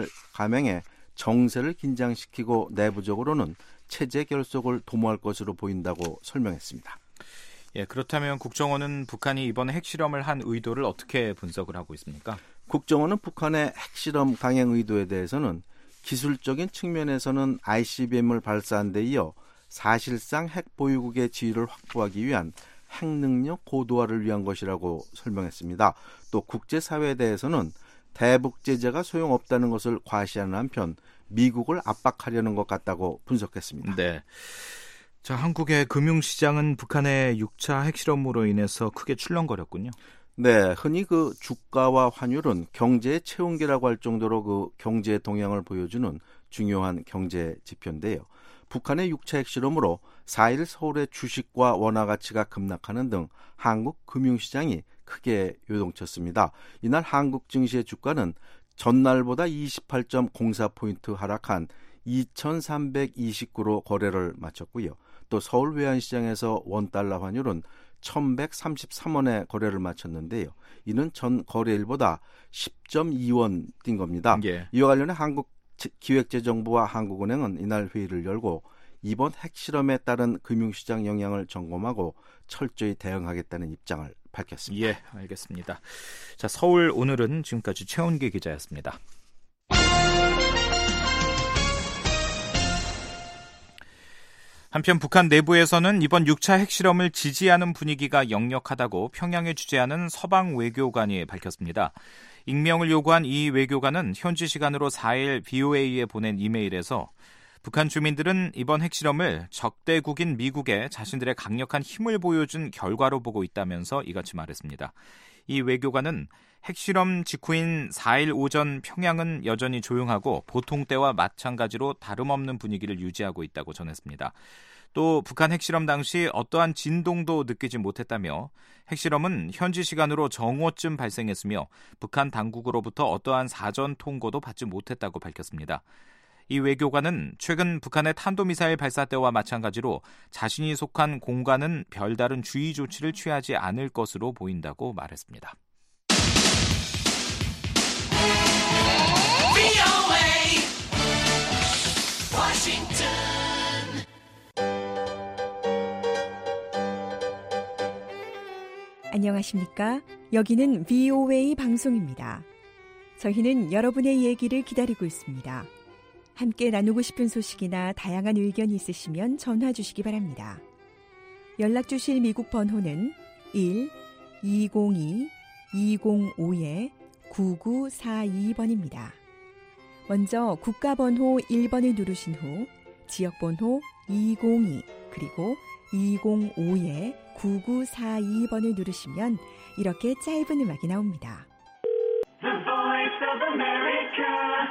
감행해 정세를 긴장시키고 내부적으로는 체제 결속을 도모할 것으로 보인다고 설명했습니다. 예, 그렇다면 국정원은 북한이 이번에 핵실험을 한 의도를 어떻게 분석을 하고 있습니까? 국정원은 북한의 핵실험 강행 의도에 대해서는 기술적인 측면에서는 ICBM을 발사한 데 이어 사실상 핵 보유국의 지위를 확보하기 위한 핵능력 고도화를 위한 것이라고 설명했습니다. 또 국제사회에 대해서는 대북 제재가 소용없다는 것을 과시하는 한편 미국을 압박하려는 것 같다고 분석했습니다. 네. 자, 한국의 금융시장은 북한의 6차 핵실험으로 인해서 크게 출렁거렸군요. 네, 흔히 그 주가와 환율은 경제의 체온계라고 할 정도로 그 경제 동향을 보여주는 중요한 경제 지표인데요. 북한의 6차 핵실험으로 4일 서울의 주식과 원화 가치가 급락하는 등 한국 금융시장이 크게 요동쳤습니다. 이날 한국 증시의 주가는 전날보다 28.04포인트 하락한 2,329로 거래를 마쳤고요. 또 서울 외환시장에서 원달러 환율은 1,133원에 거래를 마쳤는데요. 이는 전 거래일보다 10.2원 뛴 겁니다. 예. 이와 관련해 한국기획재정부와 한국은행은 이날 회의를 열고 이번 핵실험에 따른 금융시장 영향을 점검하고 철저히 대응하겠다는 입장을 밝혔습니다. 예, 알겠습니다. 자, 서울 오늘은 지금까지 최원기 기자였습니다. 한편 북한 내부에서는 이번 6차 핵실험을 지지하는 분위기가 역력하다고 평양에 주재하는 서방 외교관이 밝혔습니다. 익명을 요구한 이 외교관은 현지 시간으로 4일 BOA에 보낸 이메일에서 북한 주민들은 이번 핵실험을 적대국인 미국에 자신들의 강력한 힘을 보여준 결과로 보고 있다면서 이같이 말했습니다. 이 외교관은 핵실험 직후인 4일 오전 평양은 여전히 조용하고 보통 때와 마찬가지로 다름없는 분위기를 유지하고 있다고 전했습니다. 또 북한 핵실험 당시 어떠한 진동도 느끼지 못했다며 핵실험은 현지 시간으로 정오쯤 발생했으며 북한 당국으로부터 어떠한 사전 통보도 받지 못했다고 밝혔습니다. 이 외교관은 최근 북한의 탄도미사일 발사 때와 마찬가지로 자신이 속한 공간은 별다른 주의 조치를 취하지 않을 것으로 보인다고 말했습니다. 안녕하십니까? 여기는 VOA 방송입니다. 저희는 여러분의 얘기를 기다리고 있습니다. 함께 나누고 싶은 소식이나 다양한 의견이 있으시면 전화 주시기 바랍니다. 연락 주실 미국 번호는 1-202-205-9942번입니다. 먼저 국가번호 1번을 누르신 후 지역번호 202 그리고 205-9942번을 누르시면 이렇게 짧은 음악이 나옵니다. The Voice of America,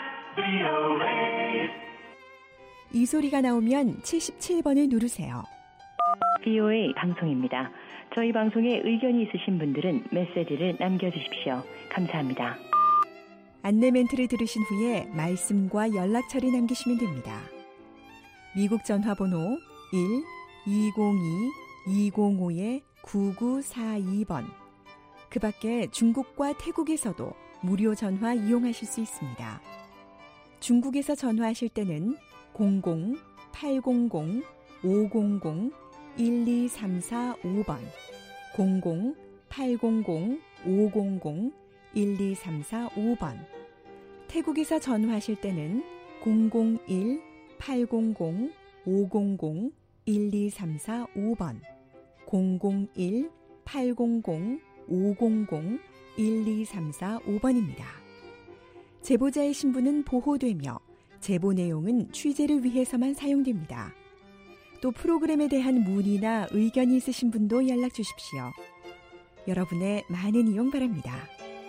VOA. 이 소리가 나오면 77번을 누르세요. VOA 방송입니다. 저희 방송에 의견이 있으신 분들은 메시지를 남겨주십시오. 감사합니다. 안내 멘트를 들으신 후에 말씀과 연락처를 남기시면 됩니다. 미국 전화번호 1-202-205-9942번. 그 밖에 중국과 태국에서도 무료 전화 이용하실 수 있습니다. 중국에서 전화하실 때는 00-800-500-12345번, 00-800-500-12345번. 태국에서 전화하실 때는 001-800-500-12345번, 001-800-500-12345번입니다. 제보자의 신분은 보호되며 제보 내용은 취재를 위해서만 사용됩니다. 또 프로그램에 대한 문의나 의견이 있으신 분도 연락 주십시오. 여러분의 많은 이용 바랍니다.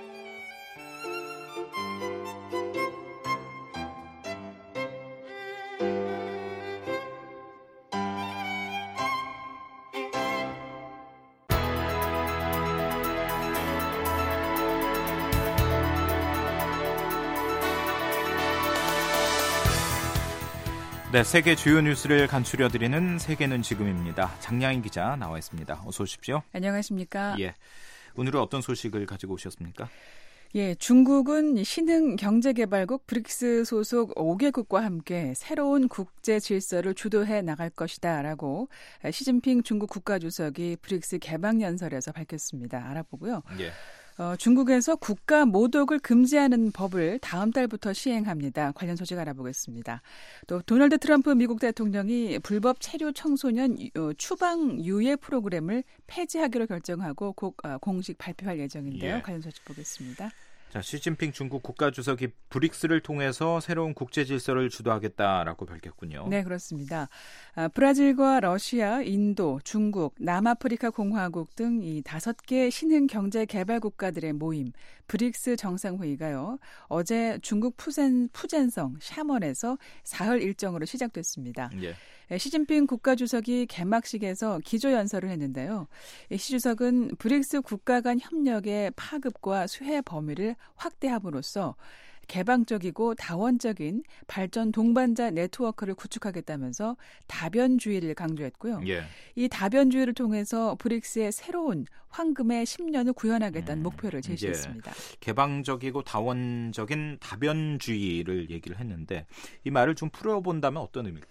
네, 세계 주요 뉴스를 간추려드리는 세계는 지금입니다. 장량인 기자 나와 있습니다. 어서 오십시오. 안녕하십니까. 예, 오늘은 어떤 소식을 가지고 오셨습니까? 예, 중국은 신흥 경제개발국 브릭스 소속 5개국과 함께 새로운 국제 질서를 주도해 나갈 것이다라고 시진핑 중국 국가주석이 브릭스 개방연설에서 밝혔습니다. 알아보고요. 예. 중국에서 국가 모독을 금지하는 법을 다음 달부터 시행합니다. 관련 소식 알아보겠습니다. 또 도널드 트럼프 미국 대통령이 불법 체류 청소년 추방 유예 프로그램을 폐지하기로 결정하고 공식 발표할 예정인데요. 예. 관련 소식 보겠습니다. 자, 시진핑 중국 국가주석이 브릭스를 통해서 새로운 국제 질서를 주도하겠다라고 밝혔군요. 네, 그렇습니다. 브라질과 러시아, 인도, 중국, 남아프리카 공화국 등 이 5개 신흥 경제 개발 국가들의 모임 브릭스 정상회의가요. 어제 중국 푸젠성 샤먼에서 사흘 일정으로 시작됐습니다. 예. 시진핑 국가주석이 개막식에서 기조연설을 했는데요. 시 주석은 브릭스 국가 간 협력의 파급과 수혜 범위를 확대함으로써 개방적이고 다원적인 발전 동반자 네트워크를 구축하겠다면서 다변주의를 강조했고요. 예. 이 다변주의를 통해서 브릭스의 새로운 황금의 10년을 구현하겠다는 목표를 제시했습니다. 예. 개방적이고 다원적인 다변주의를 얘기를 했는데 이 말을 좀 풀어본다면 어떤 의미일까요?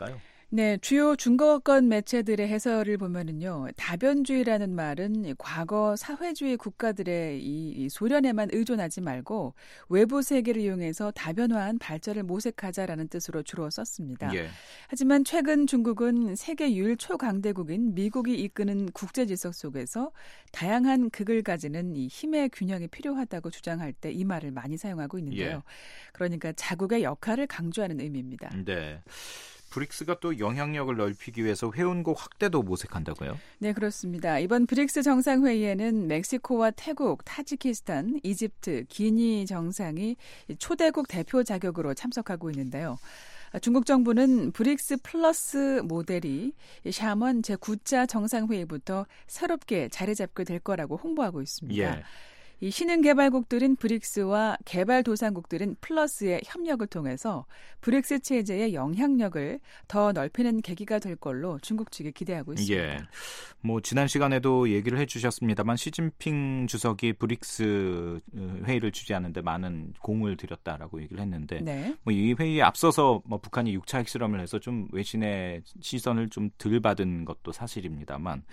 네, 주요 중거권 매체들의 해설을 보면은요, 다변주의라는 말은 과거 사회주의 국가들의 이 소련에만 의존하지 말고 외부 세계를 이용해서 다변화한 발전을 모색하자라는 뜻으로 주로 썼습니다. 예. 하지만 최근 중국은 세계 유일 초강대국인 미국이 이끄는 국제 질서 속에서 다양한 극을 가지는 이 힘의 균형이 필요하다고 주장할 때 이 말을 많이 사용하고 있는데요. 예. 그러니까 자국의 역할을 강조하는 의미입니다. 네. 브릭스가 또 영향력을 넓히기 위해서 회원국 확대도 모색한다고요? 네, 그렇습니다. 이번 브릭스 정상회의에는 멕시코와 태국, 타지키스탄, 이집트, 기니 정상이 초대국 대표 자격으로 참석하고 있는데요. 중국 정부는 브릭스 플러스 모델이 샤먼 제9차 정상회의부터 새롭게 자리 잡게 될 거라고 홍보하고 있습니다. 예. 이 신흥개발국들인 브릭스와 개발도상국들인 플러스의 협력을 통해서 브릭스 체제의 영향력을 더 넓히는 계기가 될 걸로 중국 측이 기대하고 있습니다. 예. 뭐 지난 시간에도 얘기를 해주셨습니다만 시진핑 주석이 브릭스 회의를 주재하는데 많은 공을 들였다라고 얘기를 했는데, 네. 뭐 이 회의에 앞서서 뭐 북한이 6차 핵실험을 해서 좀 외신의 시선을 좀 덜 받은 것도 사실입니다만.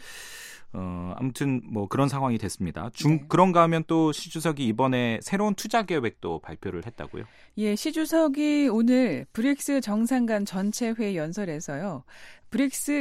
아무튼 뭐 그런 상황이 됐습니다. 네. 그런가 하면 또 시 주석이 이번에 새로운 투자 계획도 발표를 했다고요? 예, 시 주석이 오늘 브릭스 정상 간 전체 회의 연설에서요. 브릭스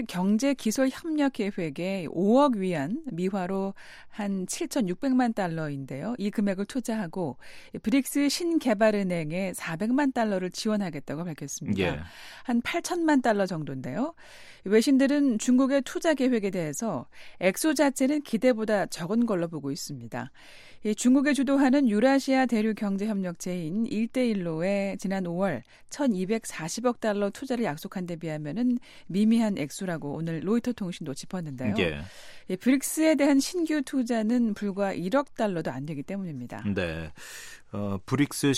경제기술협력계획에 5억 위안, 미화로 한 7,600만 달러인데요. 이 금액을 투자하고 브릭스 신개발은행에 400만 달러를 지원하겠다고 밝혔습니다. 예. 한 8천만 달러 정도인데요. 외신들은 중국의 투자 계획에 대해서 액수 자체는 기대보다 적은 걸로 보고 있습니다. 중국이 주도하는 유라시아 대륙경제협력체인 1대1로에 지난 5월 1,240억 달러 투자를 약속한 데 비하면은 미미한 액수라고 오늘 로이터 통신도 짚었는데요. 예. 브릭스에 대한 신규 투자는 불과 1억 달러도 안 되기 때문입니다. 네. 브릭스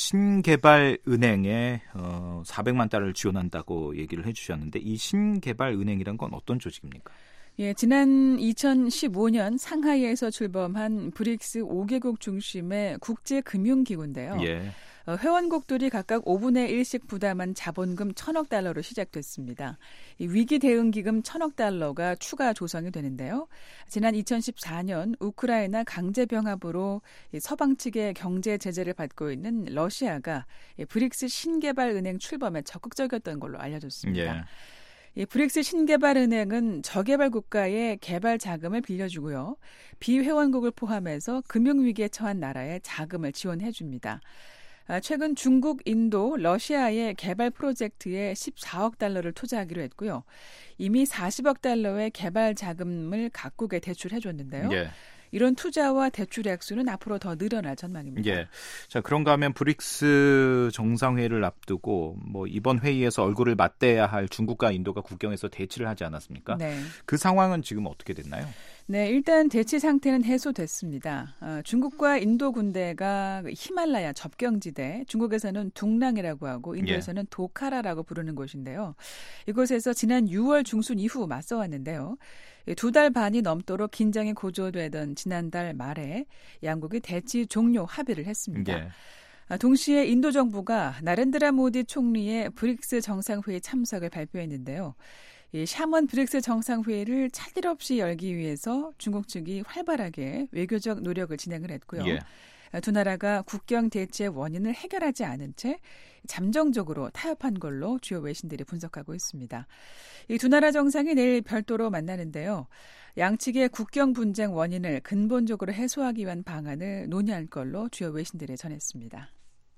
신개발은행에 400만 달러를 지원한다고 얘기를 해주셨는데 이 신개발은행이란 건 어떤 조직입니까? 예, 지난 2015년 상하이에서 출범한 브릭스 5개국 중심의 국제금융기구인데요. 예. 회원국들이 각각 5분의 1씩 부담한 자본금 1,000억 달러로 시작됐습니다. 이 위기 대응 기금 1,000억 달러가 추가 조성이 되는데요. 지난 2014년 우크라이나 강제 병합으로 서방 측의 경제 제재를 받고 있는 러시아가 브릭스 신개발은행 출범에 적극적이었던 걸로 알려졌습니다. 예. 이 브릭스 신개발은행은 저개발 국가에 개발 자금을 빌려주고요. 비회원국을 포함해서 금융위기에 처한 나라에 자금을 지원해 줍니다. 최근 중국, 인도, 러시아의 개발 프로젝트에 14억 달러를 투자하기로 했고요. 이미 40억 달러의 개발 자금을 각국에 대출해 줬는데요. 예. 이런 투자와 대출 액수는 앞으로 더 늘어날 전망입니다. 예. 자, 그런가 하면 브릭스 정상회의를 앞두고 뭐 이번 회의에서 얼굴을 맞대야 할 중국과 인도가 국경에서 대치를 하지 않았습니까? 네. 그 상황은 지금 어떻게 됐나요? 네, 일단 대치 상태는 해소됐습니다. 중국과 인도 군대가 히말라야 접경지대, 중국에서는 둥랑이라고 하고 인도에서는 도카라라고 부르는 곳인데요. 이곳에서 지난 6월 중순 이후 맞서왔는데요. 2달 반이 넘도록 긴장이 고조되던 지난달 말에 양국이 대치 종료 합의를 했습니다. 예. 동시에 인도 정부가 나렌드라 모디 총리의 브릭스 정상회의 참석을 발표했는데요. 이 샤먼 브릭스 정상회의를 차질 없이 열기 위해서 중국 측이 활발하게 외교적 노력을 진행을 했고요. 예. 두 나라가 국경 대치의 원인을 해결하지 않은 채 잠정적으로 타협한 걸로 주요 외신들이 분석하고 있습니다. 이 두 나라 정상이 내일 별도로 만나는데요. 양측의 국경 분쟁 원인을 근본적으로 해소하기 위한 방안을 논의할 걸로 주요 외신들이 전했습니다.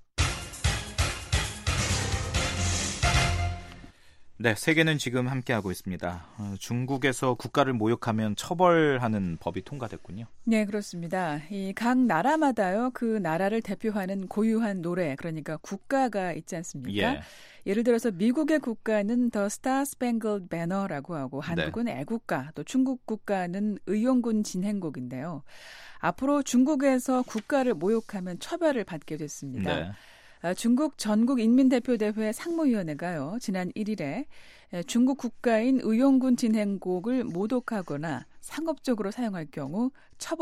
네, 세계는 지금 함께하고 있습니다. 중국에서 국가를 모욕하면 처벌하는 법이 통과됐군요. 네, 그렇습니다. 이 각 나라마다요, 그 나라를 대표하는 고유한 노래, 그러니까 국가가 있지 않습니까? 예. 예를 들어서 미국의 국가는 The Star Spangled Banner라고 하고 한국은 네. 애국가, 또 중국 국가는 의용군 진행곡인데요. 앞으로 중국에서 국가를 모욕하면 처벌을 받게 됐습니다. 네. 중국 전국인민대표대회 상무위원회가요, 지난 1일에 중국 국가인 의용군 진행곡을 모독하거나 상업적으로 사용할 경우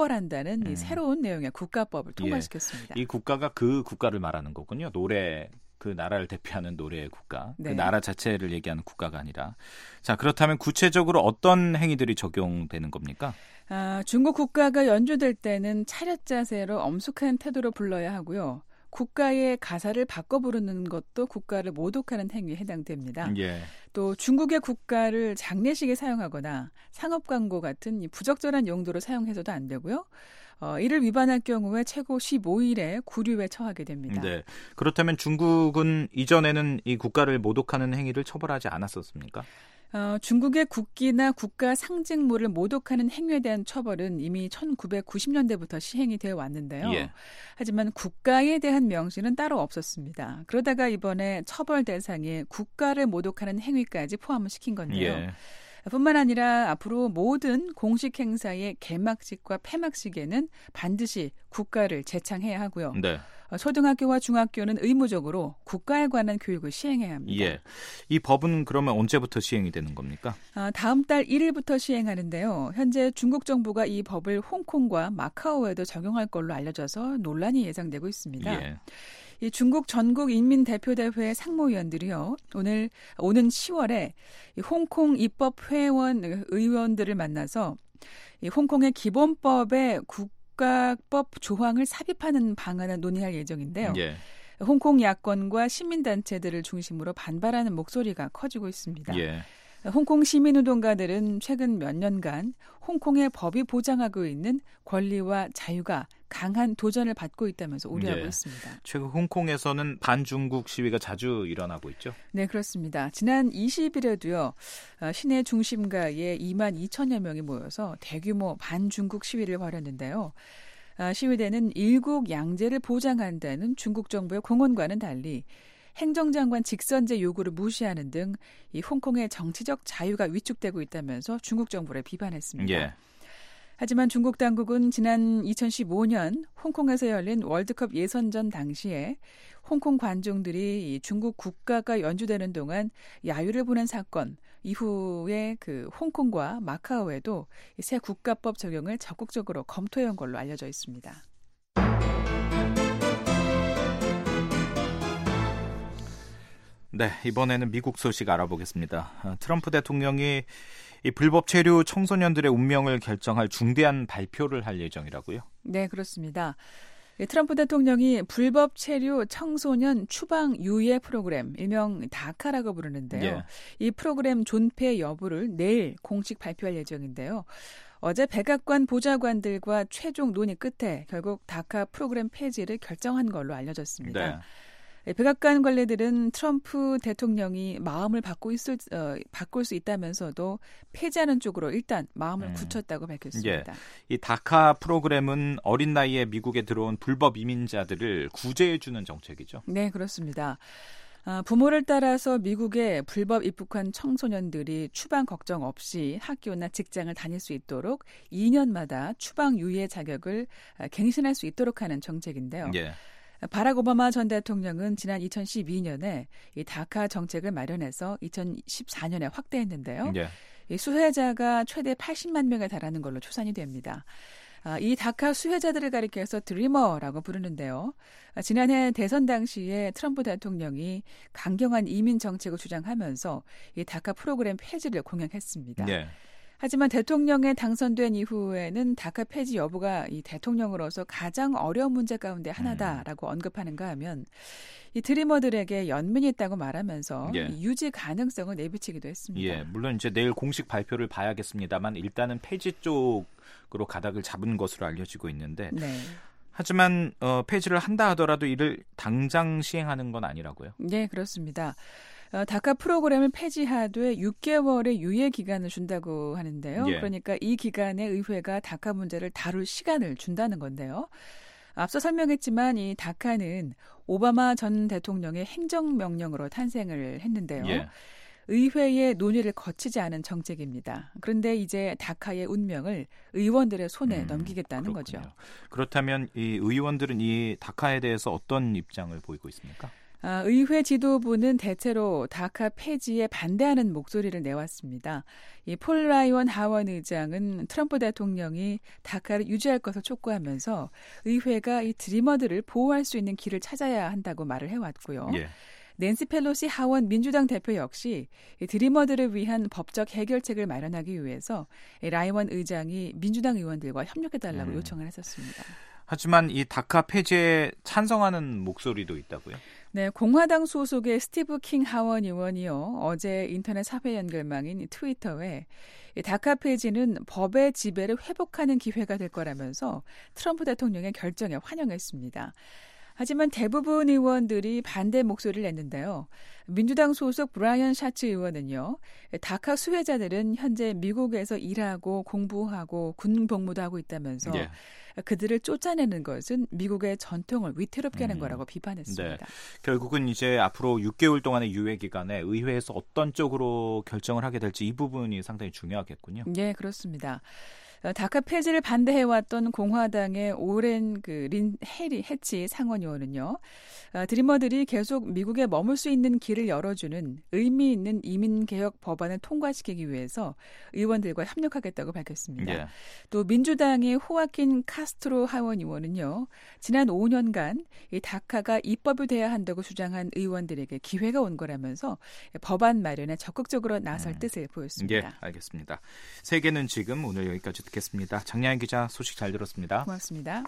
처벌한다는 이 새로운 내용의 국가법을 통과시켰습니다. 이 국가가 그 국가를 말하는 거군요. 노래 그 나라를 대표하는 노래의 국가, 네. 그 나라 자체를 얘기하는 국가가 아니라. 자, 그렇다면 구체적으로 어떤 행위들이 적용되는 겁니까? 중국 국가가 연주될 때는 차렷 자세로 엄숙한 태도로 불러야 하고요. 국가의 가사를 바꿔 부르는 것도 국가를 모독하는 행위에 해당됩니다. 예. 또 중국의 국가를 장례식에 사용하거나 상업 광고 같은 부적절한 용도로 사용해서도 안 되고요. 이를 위반할 경우에 최고 15일의 구류에 처하게 됩니다. 네. 그렇다면 중국은 이전에는 이 국가를 모독하는 행위를 처벌하지 않았었습니까? 중국의 국기나 국가 상징물을 모독하는 행위에 대한 처벌은 이미 1990년대부터 시행이 되어 왔는데요. 예. 하지만 국가에 대한 명시는 따로 없었습니다. 그러다가 이번에 처벌 대상에 국가를 모독하는 행위까지 포함을 시킨 건데요. 예. 뿐만 아니라 앞으로 모든 공식 행사의 개막식과 폐막식에는 반드시 국가를 제창해야 하고요. 네. 초등학교와 중학교는 의무적으로 국가에 관한 교육을 시행해야 합니다. 예. 이 법은 그러면 언제부터 시행이 되는 겁니까? 다음 달 1일부터 시행하는데요. 현재 중국 정부가 이 법을 홍콩과 마카오에도 적용할 걸로 알려져서 논란이 예상되고 있습니다. 예. 이 중국 전국인민대표대회 상무위원들이요. 오는 10월에 이 홍콩 입법회원 의원들을 만나서 이 홍콩의 기본법에 국가법 조항을 삽입하는 방안을 논의할 예정인데요. 예. 홍콩 야권과 시민단체들을 중심으로 반발하는 목소리가 커지고 있습니다. 예. 홍콩 시민운동가들은 최근 몇 년간 홍콩의 법이 보장하고 있는 권리와 자유가 강한 도전을 받고 있다면서 우려하고 있습니다. 최근 홍콩에서는 반중국 시위가 자주 일어나고 있죠? 네, 그렇습니다. 지난 20일에도요. 시내 중심가에 2만 2천여 명이 모여서 대규모 반중국 시위를 벌였는데요. 시위대는 일국 양제를 보장한다는 중국 정부의 공언과는 달리 행정장관 직선제 요구를 무시하는 등 이 홍콩의 정치적 자유가 위축되고 있다면서 중국 정부를 비판했습니다. 예. 하지만 중국 당국은 지난 2015년 홍콩에서 열린 월드컵 예선전 당시에 홍콩 관중들이 이 중국 국가가 연주되는 동안 야유를 보낸 사건 이후에 그 홍콩과 마카오에도 새 국가법 적용을 적극적으로 검토해온 걸로 알려져 있습니다. 네, 이번에는 미국 소식 알아보겠습니다. 트럼프 대통령이 이 불법 체류 청소년들의 운명을 결정할 중대한 발표를 할 예정이라고요? 네, 그렇습니다. 트럼프 대통령이 불법 체류 청소년 추방 유예 프로그램, 일명 다카라고 부르는데요. 예. 이 프로그램 존폐 여부를 내일 공식 발표할 예정인데요. 어제 백악관 보좌관들과 최종 논의 끝에 결국 다카 프로그램 폐지를 결정한 걸로 알려졌습니다. 네. 백악관 관리들은 트럼프 대통령이 마음을 바꿀 수 있다면서도 폐지하는 쪽으로 일단 마음을 굳혔다고 밝혔습니다. 예. 이 다카 프로그램은 어린 나이에 미국에 들어온 불법 이민자들을 구제해주는 정책이죠. 네, 그렇습니다. 부모를 따라서 미국에 불법 입국한 청소년들이 추방 걱정 없이 학교나 직장을 다닐 수 있도록 2년마다 추방 유예 자격을 갱신할 수 있도록 하는 정책인데요. 예. 바락 오바마 전 대통령은 지난 2012년에 이 다카 정책을 마련해서 2014년에 확대했는데요. 예. 이 수혜자가 최대 80만 명에 달하는 걸로 추산이 됩니다. 이 다카 수혜자들을 가리켜서 드리머라고 부르는데요. 지난해 대선 당시에 트럼프 대통령이 강경한 이민 정책을 주장하면서 이 다카 프로그램 폐지를 공약했습니다. 예. 하지만 대통령에 당선된 이후에는 다카 폐지 여부가 이 대통령으로서 가장 어려운 문제 가운데 하나다라고 언급하는가 하면 이 드리머들에게 연민이 있다고 말하면서 예. 유지 가능성을 내비치기도 했습니다. 예, 물론 이제 내일 공식 발표를 봐야겠습니다만 일단은 폐지 쪽으로 가닥을 잡은 것으로 알려지고 있는데 네. 하지만 폐지를 한다 하더라도 이를 당장 시행하는 건 아니라고요? 네, 그렇습니다. 다카 프로그램을 폐지하되 6개월의 유예 기간을 준다고 하는데요. 예. 그러니까 이 기간에 의회가 다카 문제를 다룰 시간을 준다는 건데요. 앞서 설명했지만 이 다카는 오바마 전 대통령의 행정명령으로 탄생을 했는데요. 예. 의회의 논의를 거치지 않은 정책입니다. 그런데 이제 다카의 운명을 의원들의 손에 넘기겠다는 그렇군요. 거죠. 그렇다면 이 의원들은 이 다카에 대해서 어떤 입장을 보이고 있습니까? 의회 지도부는 대체로 다카 폐지에 반대하는 목소리를 내왔습니다. 이 폴 라이언 하원 의장은 트럼프 대통령이 다카를 유지할 것을 촉구하면서 의회가 이 드리머들을 보호할 수 있는 길을 찾아야 한다고 말을 해왔고요. 예. 낸시 펠로시 하원 민주당 대표 역시 드리머들을 위한 법적 해결책을 마련하기 위해서 라이언 의장이 민주당 의원들과 협력해달라고 요청을 했었습니다. 하지만 이 다카 폐지에 찬성하는 목소리도 있다고요? 네, 공화당 소속의 스티브 킹 하원 의원이요. 어제 인터넷 사회 연결망인 트위터에 다카 폐지는 법의 지배를 회복하는 기회가 될 거라면서 트럼프 대통령의 결정에 환영했습니다. 하지만 대부분 의원들이 반대 목소리를 냈는데요. 민주당 소속 브라이언 샤츠 의원은요. 다카 수혜자들은 현재 미국에서 일하고 공부하고 군 복무도 하고 있다면서 예. 그들을 쫓아내는 것은 미국의 전통을 위태롭게 하는 거라고 비판했습니다. 네. 결국은 이제 앞으로 6개월 동안의 유예 기간에 의회에서 어떤 쪽으로 결정을 하게 될지 이 부분이 상당히 중요하겠군요. 네, 그렇습니다. 다카 폐지를 반대해왔던 공화당의 오랜 린 해치 상원 의원은요. 드리머들이 계속 미국에 머물 수 있는 길을 열어주는 의미 있는 이민개혁 법안을 통과시키기 위해서 의원들과 협력하겠다고 밝혔습니다. 예. 또 민주당의 호아킨 카스트로 하원 의원은요. 지난 5년간 이 다카가 입법이 돼야 한다고 주장한 의원들에게 기회가 온 거라면서 법안 마련에 적극적으로 나설 뜻을 보였습니다. 예, 알겠습니다. 세계는 지금 오늘 여기까지 듣겠습니다. 장량희 기자 소식 잘 들었습니다. 고맙습니다.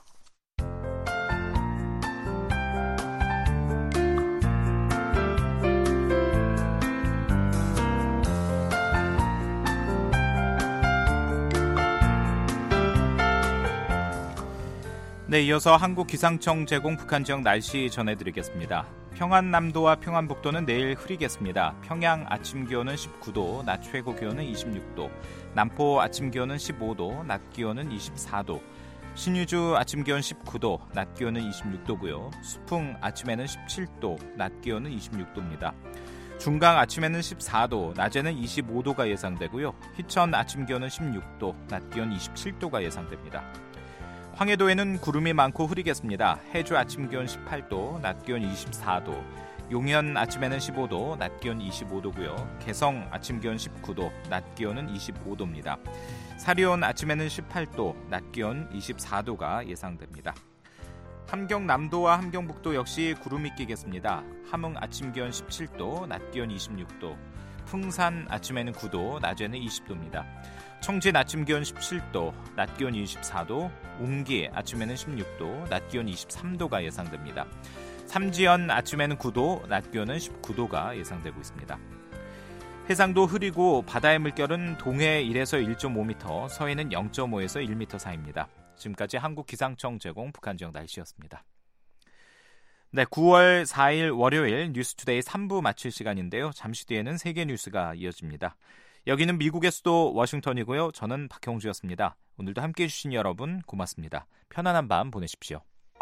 네, 이어서 한국기상청 제공 북한 지역 날씨 전해드리겠습니다. 평안남도와 평안북도는 내일 흐리겠습니다. 평양 아침 기온은 19도, 낮 최고 기온은 26도, 남포 아침 기온은 15도, 낮 기온은 24도, 신유주 아침 기온 19도, 낮 기온은 26도고요. 수풍 아침에는 17도, 낮 기온은 26도입니다. 중강 아침에는 14도, 낮에는 25도가 예상되고요. 희천 아침 기온은 16도, 낮 기온 27도가 예상됩니다. 황해도에는 구름이 많고 흐리겠습니다. 해주 아침 기온 18도, 낮 기온 24도, 용현 아침에는 15도, 낮 기온 25도고요. 개성 아침 기온 19도, 낮 기온은 25도입니다. 사리온 아침에는 18도, 낮 기온 24도가 예상됩니다. 함경남도와 함경북도 역시 구름이 끼겠습니다. 함흥 아침 기온 17도, 낮 기온 26도, 풍산 아침에는 9도, 낮에는 20도입니다. 청진 아침 기온 17도, 낮 기온 24도, 웅기 아침에는 16도, 낮 기온 23도가 예상됩니다. 삼지연 아침에는 9도, 낮 기온은 19도가 예상되고 있습니다. 해상도 흐리고 바다의 물결은 동해 1에서 1.5m, 서해는 0.5에서 1m 사이입니다. 지금까지 한국기상청 제공 북한 지역 날씨였습니다. 네, 9월 4일 월요일 뉴스투데이 3부 마칠 시간인데요. 잠시 뒤에는 세계 뉴스가 이어집니다. 여기는 미국의 수도 워싱턴이고요. 저는 박형주였습니다. 오늘도 함께해 주신 여러분 고맙습니다. 편안한 밤 보내십시오.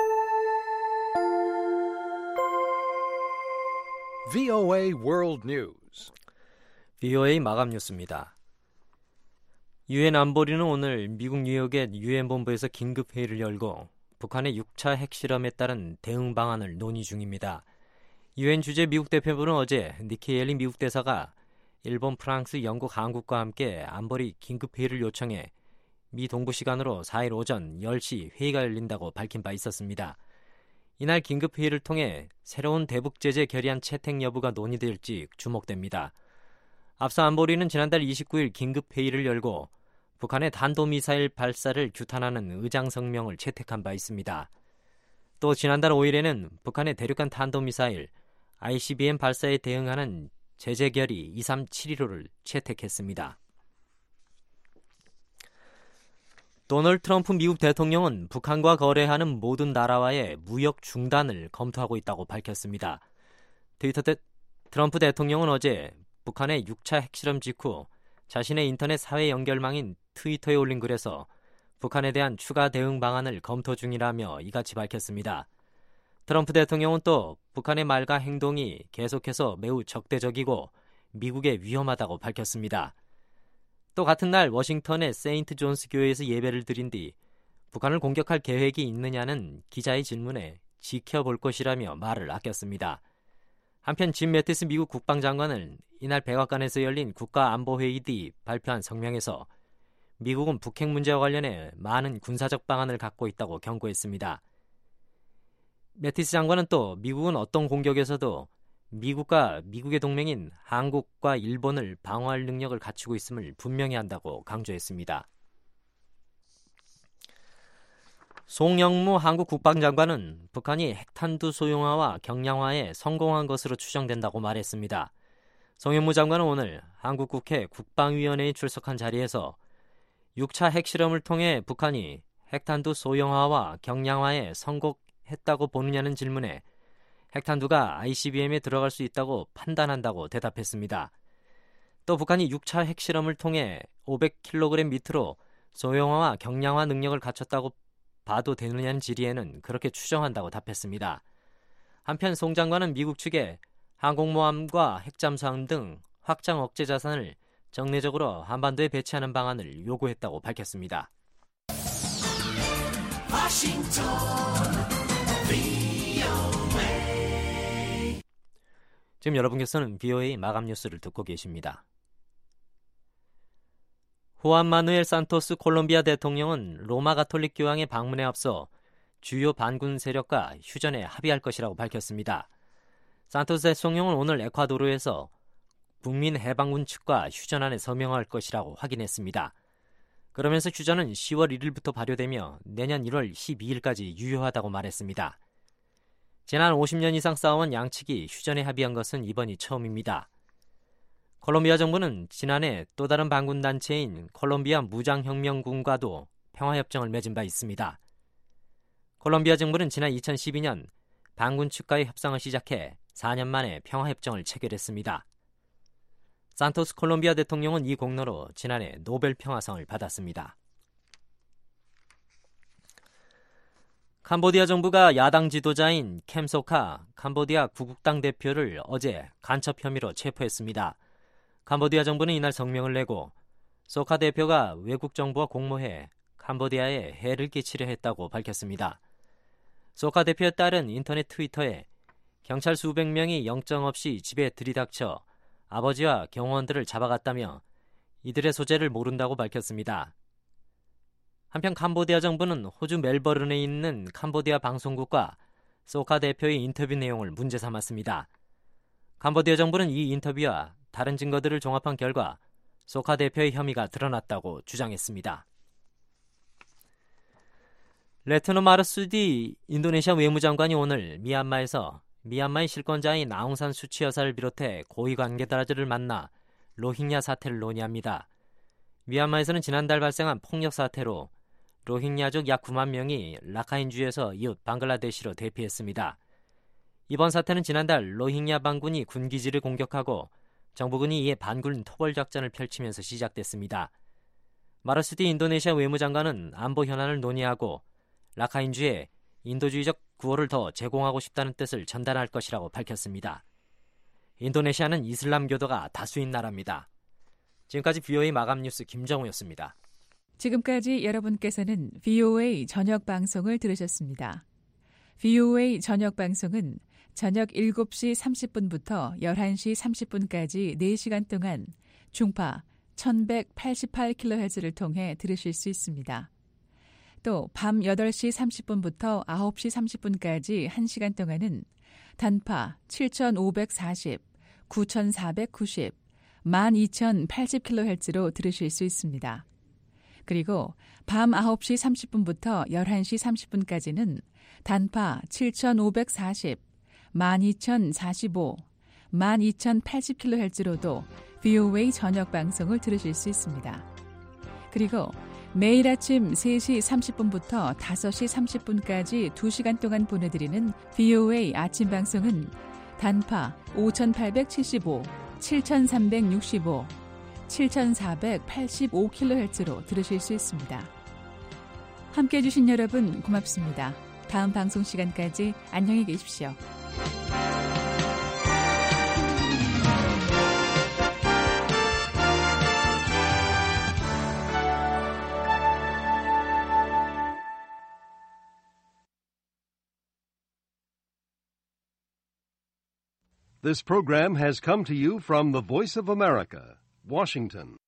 VOA World News. VOA 마감 뉴스입니다. 유엔 안보리는 오늘 미국 뉴욕의 유엔 본부에서 긴급 회의를 열고 북한의 6차 핵실험에 따른 대응 방안을 논의 중입니다. 유엔 주재 미국 대표부는 어제 니키 헬리 미국 대사가 일본, 프랑스, 영국, 한국과 함께 안보리 긴급회의를 요청해 미 동부 시간으로 4일 오전 10시 회의가 열린다고 밝힌 바 있었습니다. 이날 긴급회의를 통해 새로운 대북 제재 결의안 채택 여부가 논의될지 주목됩니다. 앞서 안보리는 지난달 29일 긴급회의를 열고 북한의 탄도미사일 발사를 규탄하는 의장성명을 채택한 바 있습니다. 또 지난달 5일에는 북한의 대륙간 탄도미사일 ICBM 발사에 대응하는 제재결의 23715를 채택했습니다. 도널드 트럼프 미국 대통령은 북한과 거래하는 모든 나라와의 무역 중단을 검토하고 있다고 밝혔습니다. 트럼프 대통령은 어제 북한의 6차 핵실험 직후 자신의 인터넷 사회 연결망인 트위터에 올린 글에서 북한에 대한 추가 대응 방안을 검토 중이라며 이같이 밝혔습니다. 트럼프 대통령은 또 북한의 말과 행동이 계속해서 매우 적대적이고 미국에 위험하다고 밝혔습니다. 또 같은 날 워싱턴의 세인트 존스 교회에서 예배를 드린 뒤 북한을 공격할 계획이 있느냐는 기자의 질문에 지켜볼 것이라며 말을 아꼈습니다. 한편 짐 매티스 미국 국방장관은 이날 백악관에서 열린 국가안보회의 뒤 발표한 성명에서 미국은 북핵 문제와 관련해 많은 군사적 방안을 갖고 있다고 경고했습니다. 매티스 장관은 또 미국은 어떤 공격에서도 미국과 미국의 동맹인 한국과 일본을 방어할 능력을 갖추고 있음을 분명히 한다고 강조했습니다. 송영무 한국 국방장관은 북한이 핵탄두 소형화와 경량화에 성공한 것으로 추정된다고 말했습니다. 송영무 장관은 오늘 한국 국회 국방위원회에 출석한 자리에서 6차 핵실험을 통해 북한이 핵탄두 소형화와 경량화에 성공했다고 보느냐는 질문에 핵탄두가 ICBM에 들어갈 수 있다고 판단한다고 대답했습니다. 또 북한이 6차 핵실험을 통해 500kg 밑으로 소형화와 경량화 능력을 갖췄다고 봐도 되느냐는 질의에는 그렇게 추정한다고 답했습니다. 한편 송 장관은 미국 측에 항공모함과 핵잠수함 등 확장 억제 자산을 정례적으로 한반도에 배치하는 방안을 요구했다고 밝혔습니다. 지금 여러분께서는 VOA 마감 뉴스를 듣고 계십니다. 후안 마누엘 산토스 콜롬비아 대통령은 로마 가톨릭 교황의 방문에 앞서 주요 반군 세력과 휴전에 합의할 것이라고 밝혔습니다. 산토스 대통령은 오늘 에콰도르에서 국민 해방군 측과 휴전안에 서명할 것이라고 확인했습니다. 그러면서 휴전은 10월 1일부터 발효되며 내년 1월 12일까지 유효하다고 말했습니다. 지난 50년 이상 싸워온 양측이 휴전에 합의한 것은 이번이 처음입니다. 콜롬비아 정부는 지난해 또 다른 반군 단체인 콜롬비아 무장혁명군과도 평화협정을 맺은 바 있습니다. 콜롬비아 정부는 지난 2012년 반군 측과의 협상을 시작해 4년 만에 평화협정을 체결했습니다. 산토스 콜롬비아 대통령은 이 공로로 지난해 노벨 평화상을 받았습니다. 캄보디아 정부가 야당 지도자인 켐 소카 캄보디아 구국당 대표를 어제 간첩 혐의로 체포했습니다. 캄보디아 정부는 이날 성명을 내고 소카 대표가 외국 정부와 공모해 캄보디아에 해를 끼치려 했다고 밝혔습니다. 소카 대표에 따른 인터넷 트위터에 경찰 수백 명이 영장 없이 집에 들이닥쳐 아버지와 경호원들을 잡아갔다며 이들의 소재를 모른다고 밝혔습니다. 한편 캄보디아 정부는 호주 멜버른에 있는 캄보디아 방송국과 소카 대표의 인터뷰 내용을 문제 삼았습니다. 캄보디아 정부는 이 인터뷰와 다른 증거들을 종합한 결과 소카 대표의 혐의가 드러났다고 주장했습니다. 레트노 마르수디 인도네시아 외무장관이 오늘 미얀마에서 미얀마의 실권자인 아웅산 수치 여사를 비롯해 고위 관계자들을 만나 로힝야 사태를 논의합니다. 미얀마에서는 지난달 발생한 폭력 사태로 로힝야족 약 9만 명이 라카인주에서 이웃 방글라데시로 대피했습니다. 이번 사태는 지난달 로힝야 반군이 군기지를 공격하고 정부군이 이에 반군 토벌 작전을 펼치면서 시작됐습니다. 마르수디 인도네시아 외무장관은 안보 현안을 논의하고 라카인주에 인도주의적 구호를 더 제공하고 싶다는 뜻을 전달할 것이라고 밝혔습니다. 인도네시아는 이슬람교도가 다수인 나라입니다. 지금까지 VOA 마감 뉴스 김정우였습니다. 지금까지 여러분께서는 VOA 저녁 방송을 들으셨습니다. VOA 저녁 방송은 저녁 7시 30분부터 11시 30분까지 4시간 동안 중파 1188kHz를 통해 들으실 수 있습니다. 또 밤 8시 30분부터 9시 30분까지 1시간 동안은 단파 7540, 9490, 12080kHz로 들으실 수 있습니다. 그리고 밤 9시 30분부터 11시 30분까지는 단파 7540, 12045, 12080kHz로도 VOA 저녁 방송을 들으실 수 있습니다. 그리고 매일 아침 3시 30분부터 5시 30분까지 2시간 동안 보내드리는 VOA 아침 방송은 단파 5875, 7365, 7485kHz로 들으실 수 있습니다. 함께해 주신 여러분 고맙습니다. 다음 방송 시간까지 안녕히 계십시오. This program has come to you from the Voice of America, Washington.